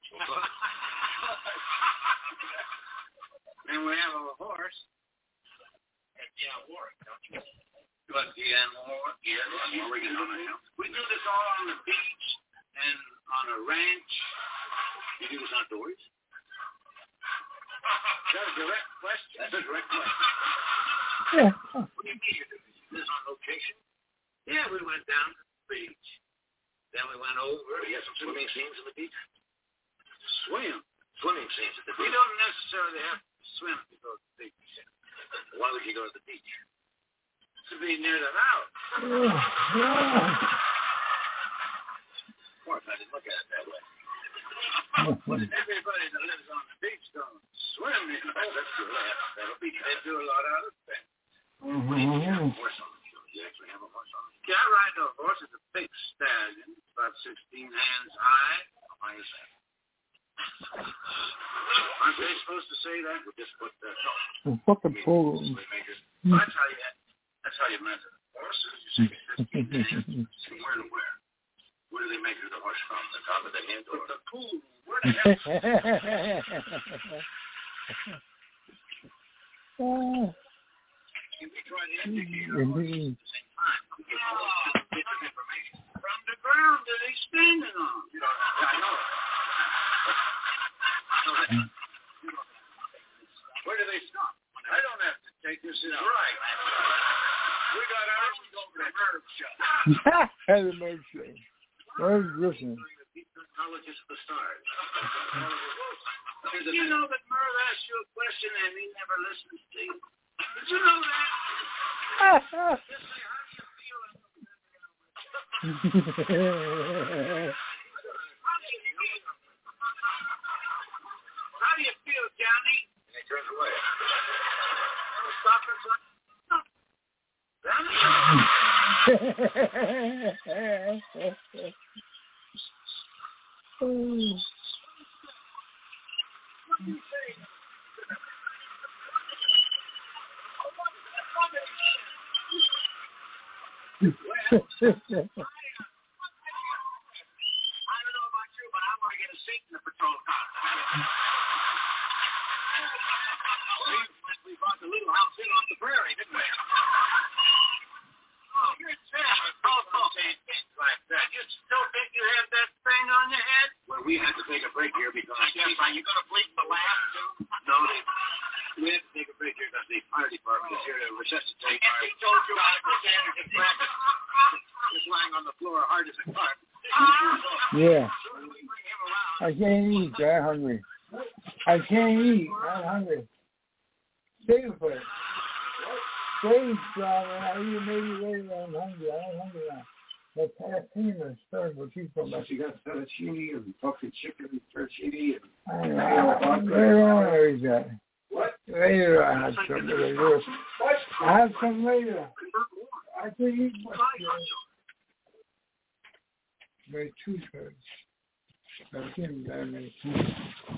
And we have a horse. Yeah, Warwick, don't you? But yeah, Warwick, yeah, Warwick is on the hill. We do this all on the beach and on a ranch. You do this outdoors? That's a direct question. That's a direct question. Yeah. What do you mean you do this? This on location? Yeah, we went down to the beach. Then we went over. We had some swimming scenes at the beach. Swim. Swimming scenes at the beach. We don't necessarily have to swim to go to the beach. Why would you go to the beach? To be near the house. Of course, I didn't look at it that way. But everybody that lives on the beach don't swim, you know. That's true. That'll be, they do a lot of other things. Mm-hmm. You have a horse on the show. You actually have a horse on the show. Yeah, I ride a horse. It's a big stallion. It's about sixteen hands high. How do you say? Aren't they supposed to say that? We just put that. No. Fucking polo. That's how you. That's how you measure horses. You say fifteen hands. From where to where? Where do they measure the horse from? The top of the head or the pool? Where the hell? We try to indicate our horses at the same time. We get all different information from the ground that he's standing on. You know, I know it. So that, you know, where do they stop? I don't have to take this in. Right. We got ours. We go for the nerve shot. Had a nerve shot. Where's listening? Colleges of the stars. Did you know that Merv asked you a question and he never listens to you? Did you know that? Just say, how do you feel? How do you feel, Johnny? And he turns away. Stop it, son. We bought the little house in off the prairie, didn't we? Oh, you're sad. Don't say things like that. You still think you have that thing on your head? Well, we had to take a break here because... Yes, are you going to bleep the laugh, too? No, they... We had to take a break here because the fire department is here to resuscitate. Yes, he told you I was Anderson practice. Just lying on the floor hard as a cart. Yeah. I can't eat. I'm hungry. I can't eat. I'm hungry. Stay with it. Stay strong. I'll eat maybe later. I'm hungry. I'm hungry now. The caffeine is starting to keep from us. You got fettuccine and fucking chicken and tortellini and... I know. Later on, I eat that. What? Later, I have some later. What? I have some later. I can eat much. My tooth hurts. I can't buy my tooth.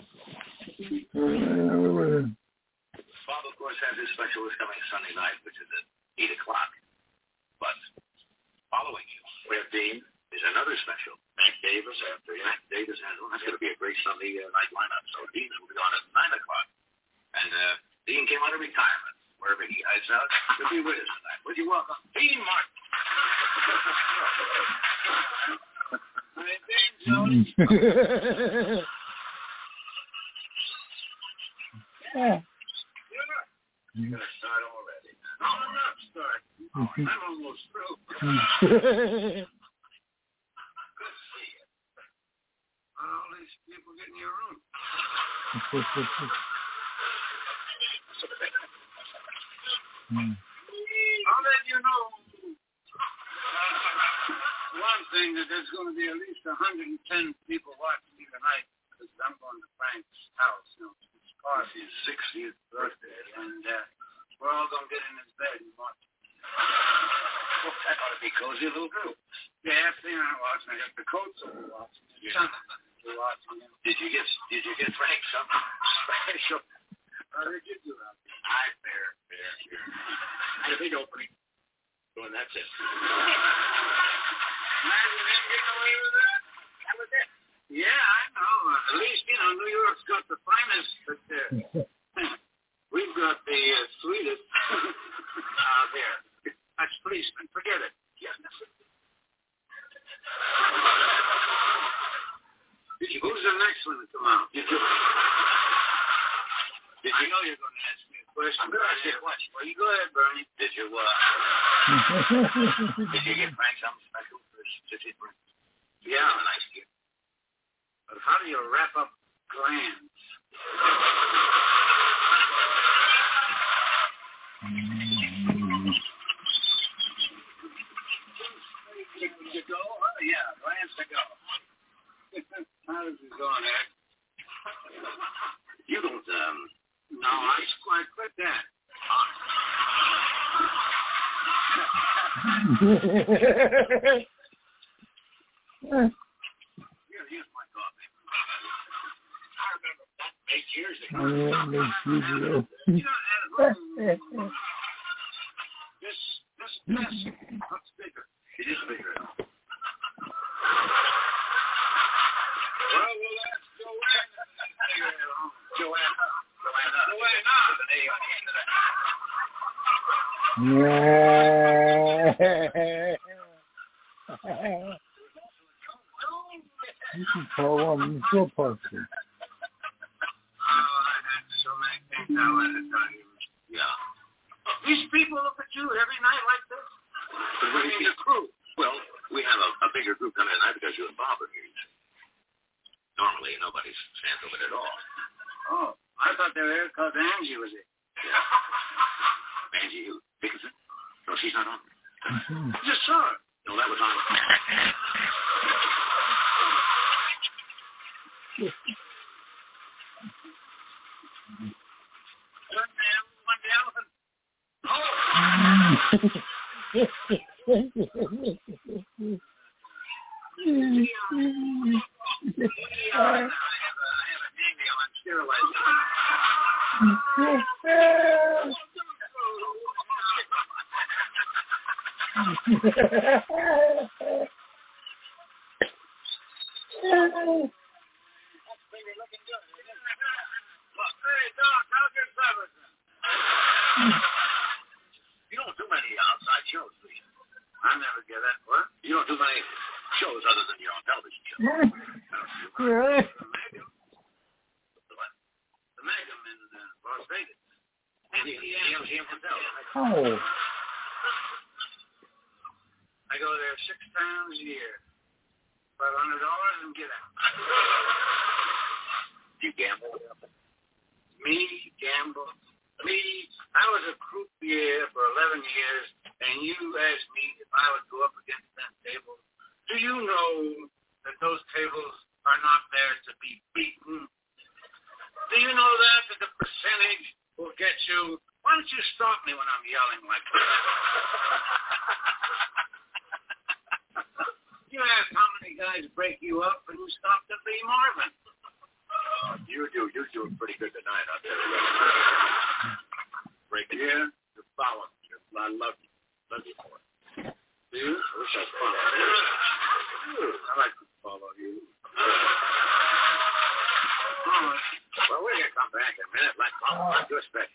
Bob, of course, has his special this coming Sunday night, which is at eight o'clock. But following you, we have Dean is another special. Mac Davis after Mac Davis has one. That's going to be a great Sunday uh, night lineup. So Dean's will be on at nine o'clock. And uh, Dean came out of retirement. Wherever he hides out, he'll be with us tonight. Would you welcome Dean Martin? Hi, Dean Jones. Yeah. You're going to start already. No, I'm not starting. I'm almost through. Good to see you. All these people get in your room. Mm. I'll let you know one thing, that there's going to be at least one hundred ten people watching me tonight because I'm going to Frank's house. You know, it's Party's sixtieth birthday, and uh, we're all going to get in his bed and watch it. Well, that ought to be cozy little group. Yeah, if they aren't watching, I got the coats on watching. Yeah. Something watching. Did you get Did you get Frank something special? I heard you do that. I fair, fair, fair. I had a big opening. Oh, and that's it. Imagine him getting away with that. That was it. Yeah, I know. At least, you know, New York's got the finest, but uh, we've got the uh, sweetest out there. That's policeman. Forget it. Yeah. Did you, who's the next one to come out? Did you? Did you? I know you're going to ask me a question. I'm going to ask you a question. Well, you go ahead, Bernie. Did you, uh, did you get Frank something special for his fiftieth birthday? Yeah, a nice gift. But how do you wrap up glands? You go? Oh, yeah, glands to go. How does it go, Ed? You don't, um... No, I, I quit that. Here, here's my coffee. I remember that eight years ago. You know, at home, this, this mess, what's bigger? It is bigger. Well, well, that's Joanna. Joanna. Joanna. Joanna. With an A on the end of that. You can call one mutual person. Oh, I had so many things I wanted to tell you. Yeah. These people look at you every night like this. But we need a crew. Well, we have a, a bigger group coming tonight because you and Bob are here. Normally, nobody's stands over it at all. Oh, I thought they were here because Angie was here. Yeah. Angie who? Dickinson? No, she's not on. Mm-hmm. Just saw her. No, that was on. One man, one the elephant. You don't do many outside shows, do you? I never get that. What? You don't do many shows other than your own television show. Right. The Magnum in uh, Las Vegas. And the M G M Hotel. Oh. I go there six times a year. Five hundred dollars and get out. You gamble? Me gamble? Me? I was a croupier for eleven years, and you asked me if I would go up against that table. Do you know that those tables are not there to be beaten? Do you know that, that the percentage will get you? Why don't you stop me when I'm yelling like that? You ask how many guys break you up and you stop to be Marvin. Uh, you do. You do pretty good tonight, I'll tell you that. Break it. Yeah, you're following. I love you. Love you for it. Do you? I wish I followed you. I like to follow you. Oh, well, we're going to come back in a minute. Like, oh, let's do a special.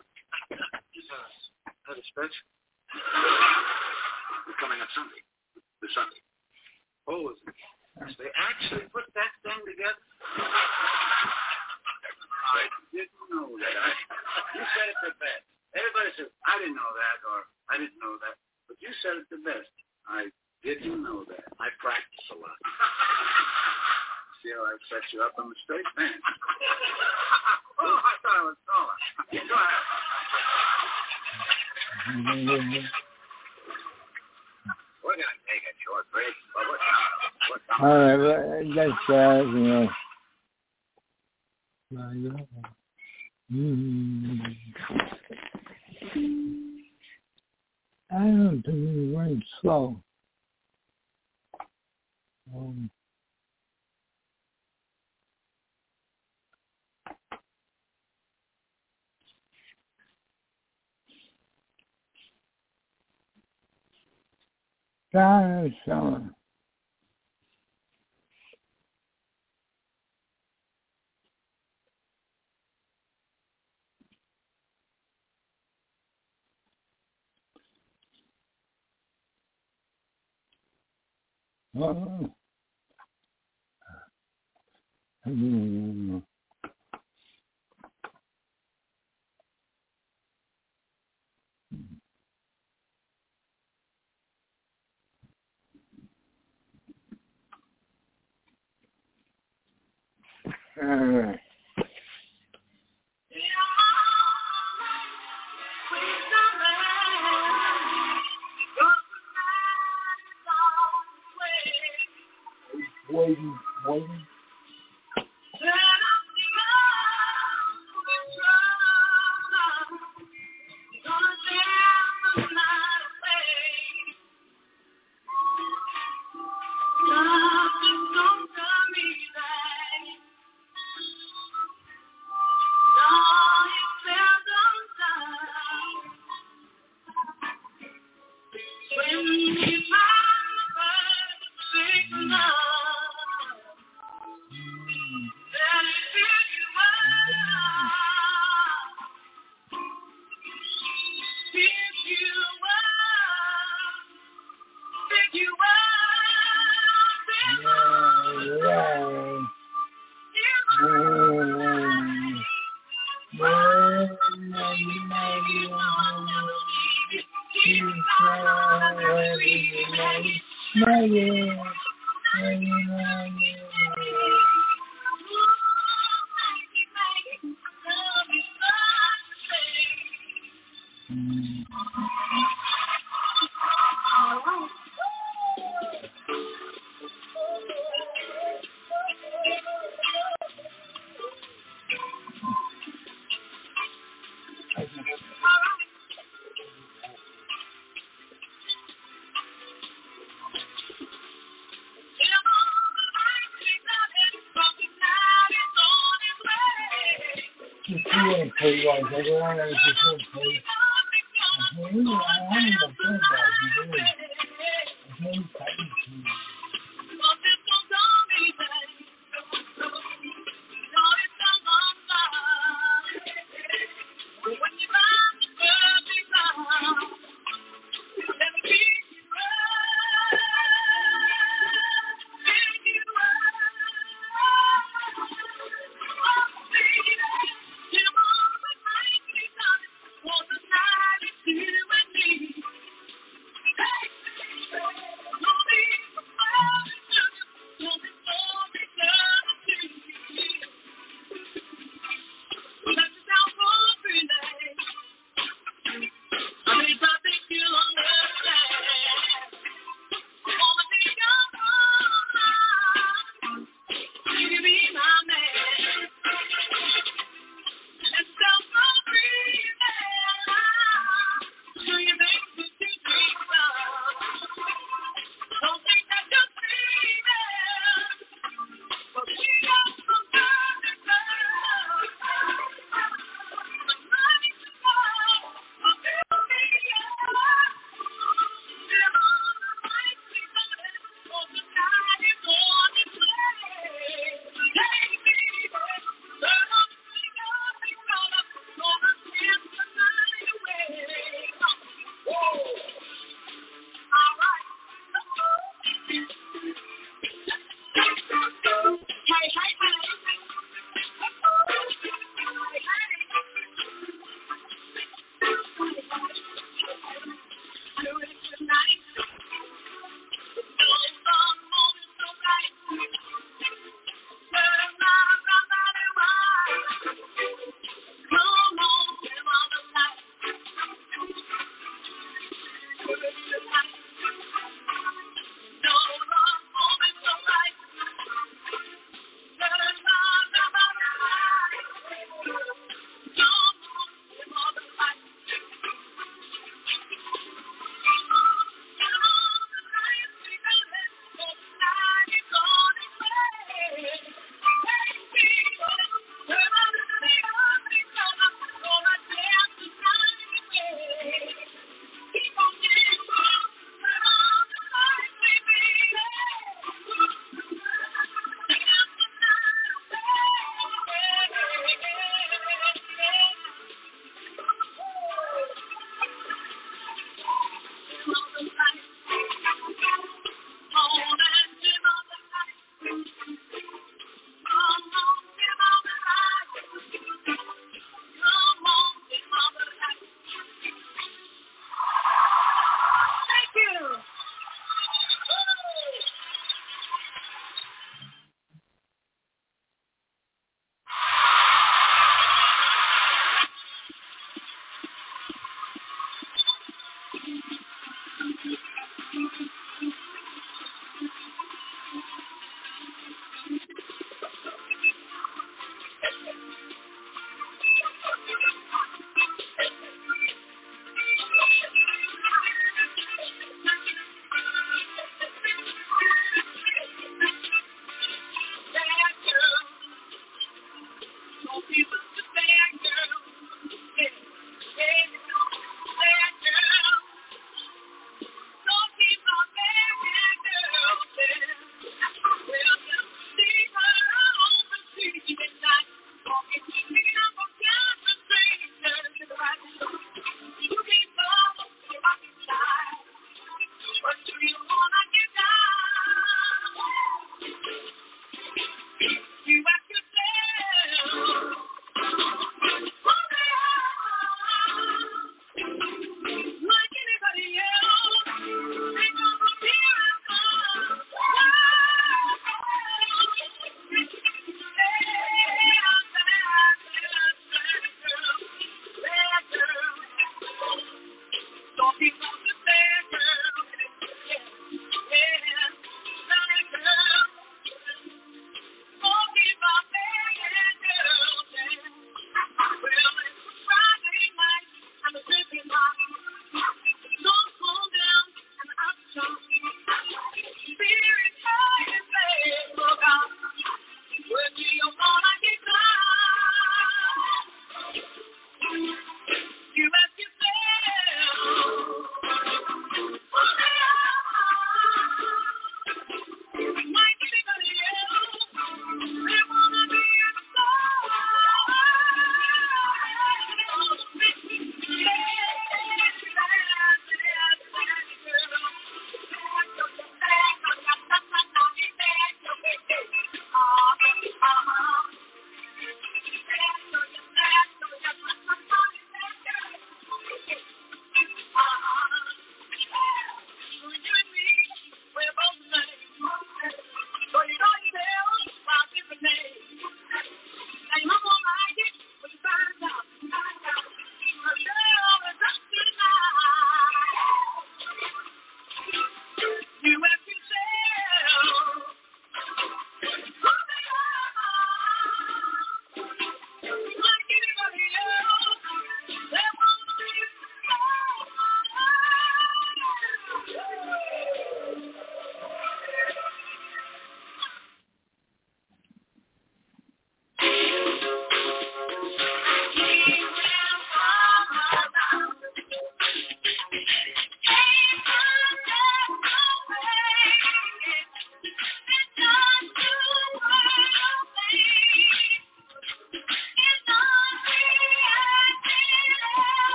Not a special? We're coming up Sunday. This Sunday. Oh, they actually put that thing together? I didn't know that. I, you said it the best. Everybody says, I didn't know that, or I didn't know that. But you said it the best. I didn't know that. I practice a lot. See how I set you up on the straight man. Oh, I thought I was taller. Go ahead. We're going to take a short break. But what's, what's All right, that's uh, you know. Mm. I don't think we went slow. Um, Silent summer. Oh. Mm. All right. Waiting, waiting.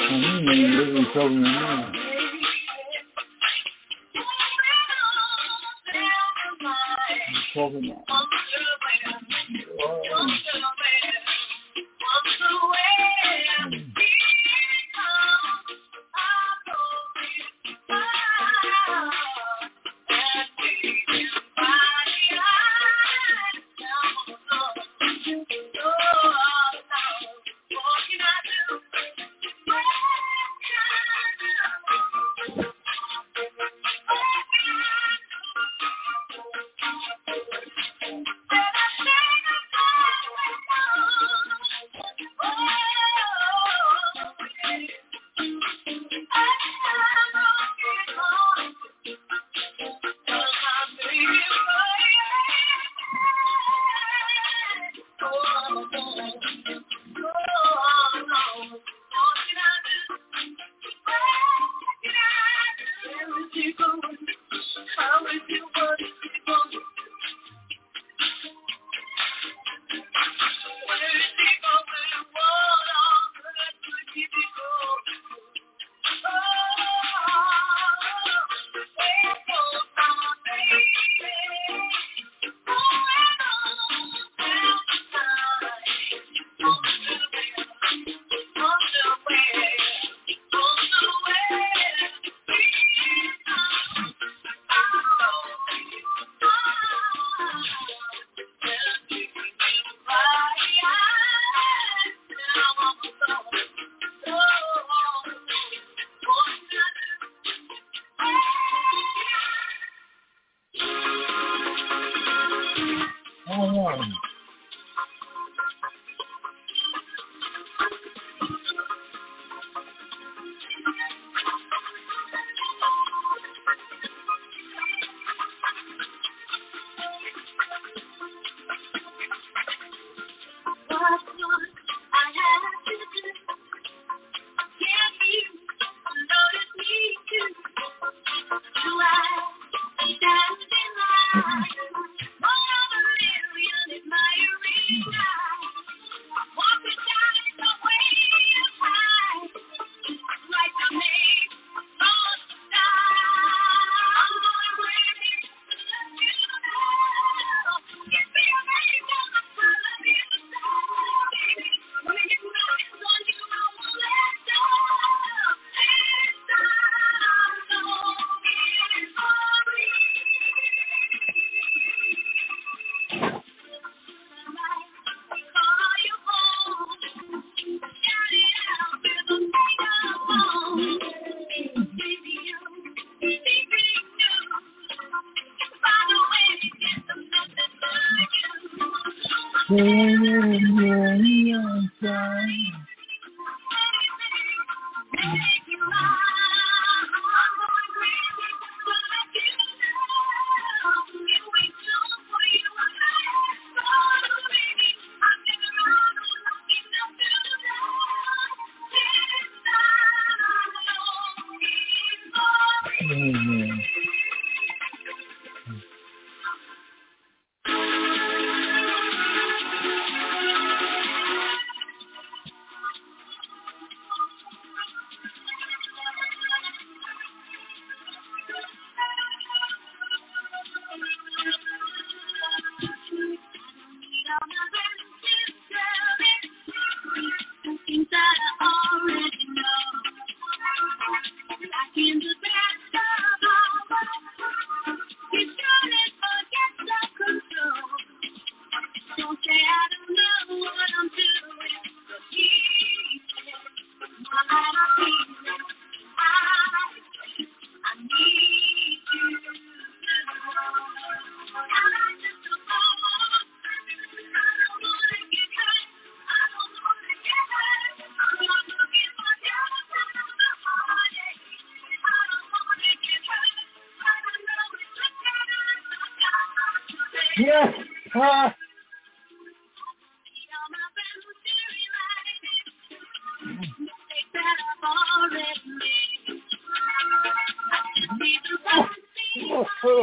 And he ain't really talking now. Talking about. Oh. Yes. Uh, oh, oh.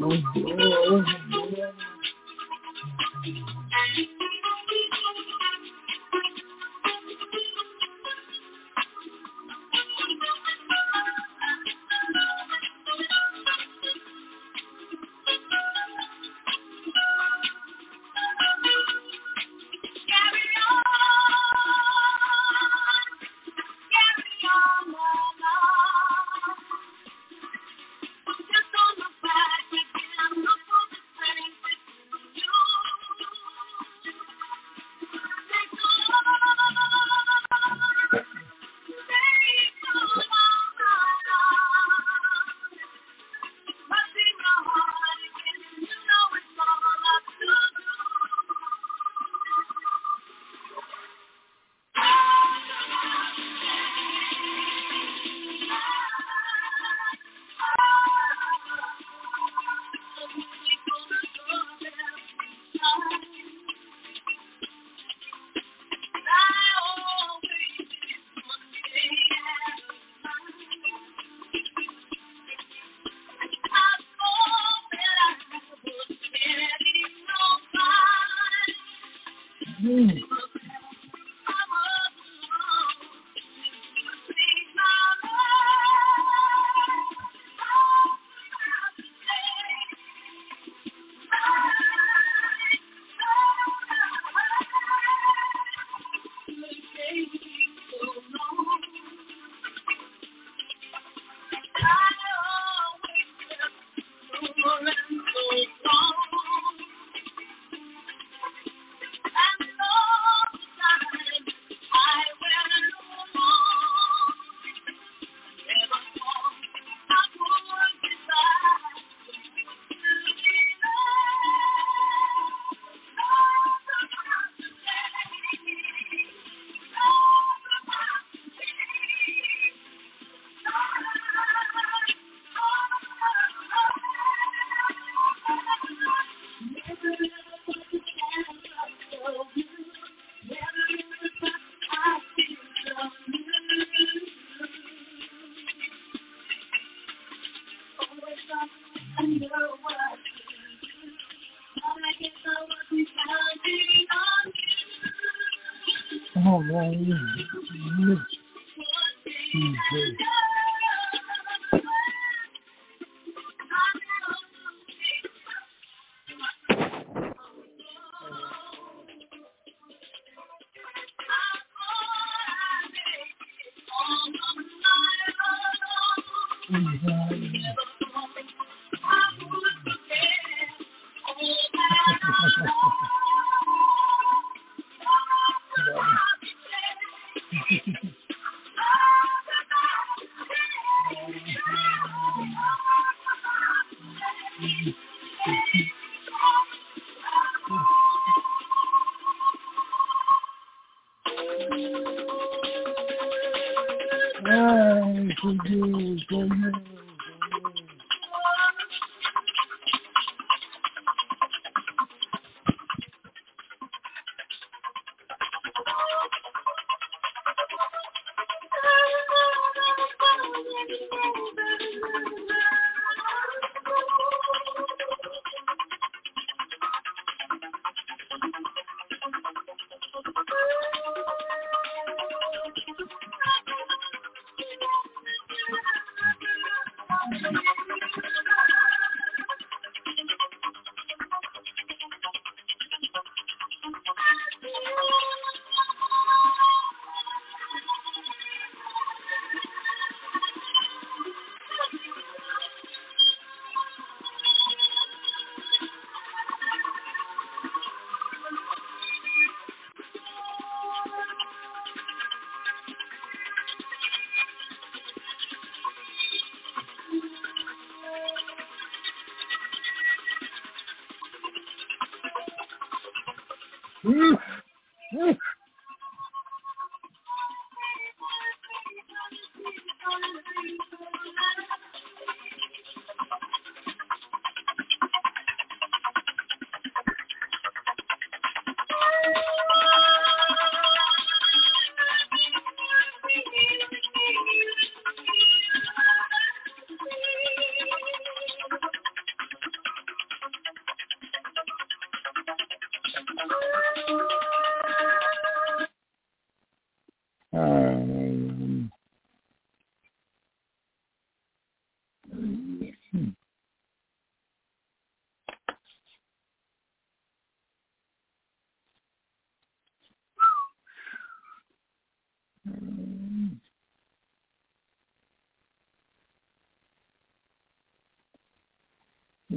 Oh, man.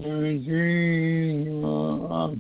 and dream of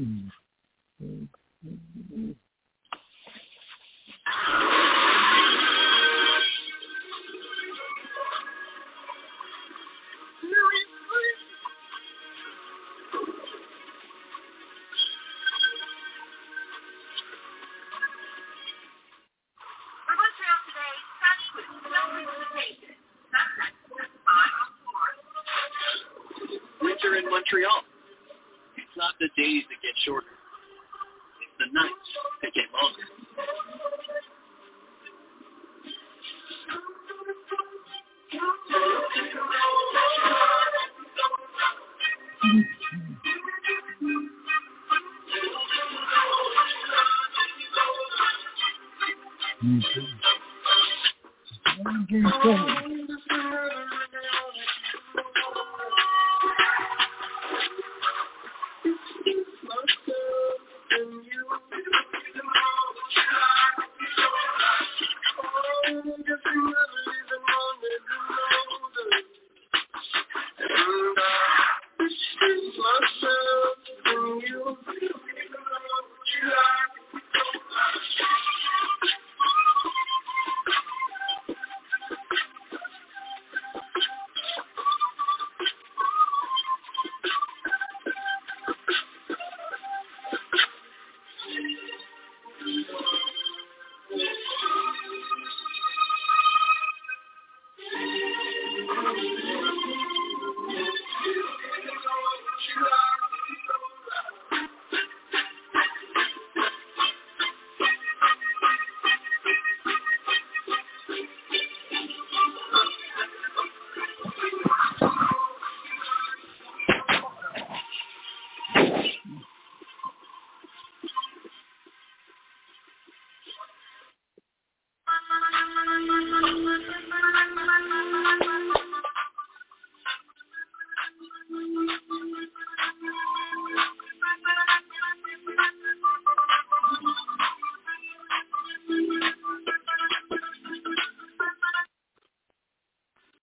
Winter in Montreal. It's not the days that get shorter. It's the nights that get longer.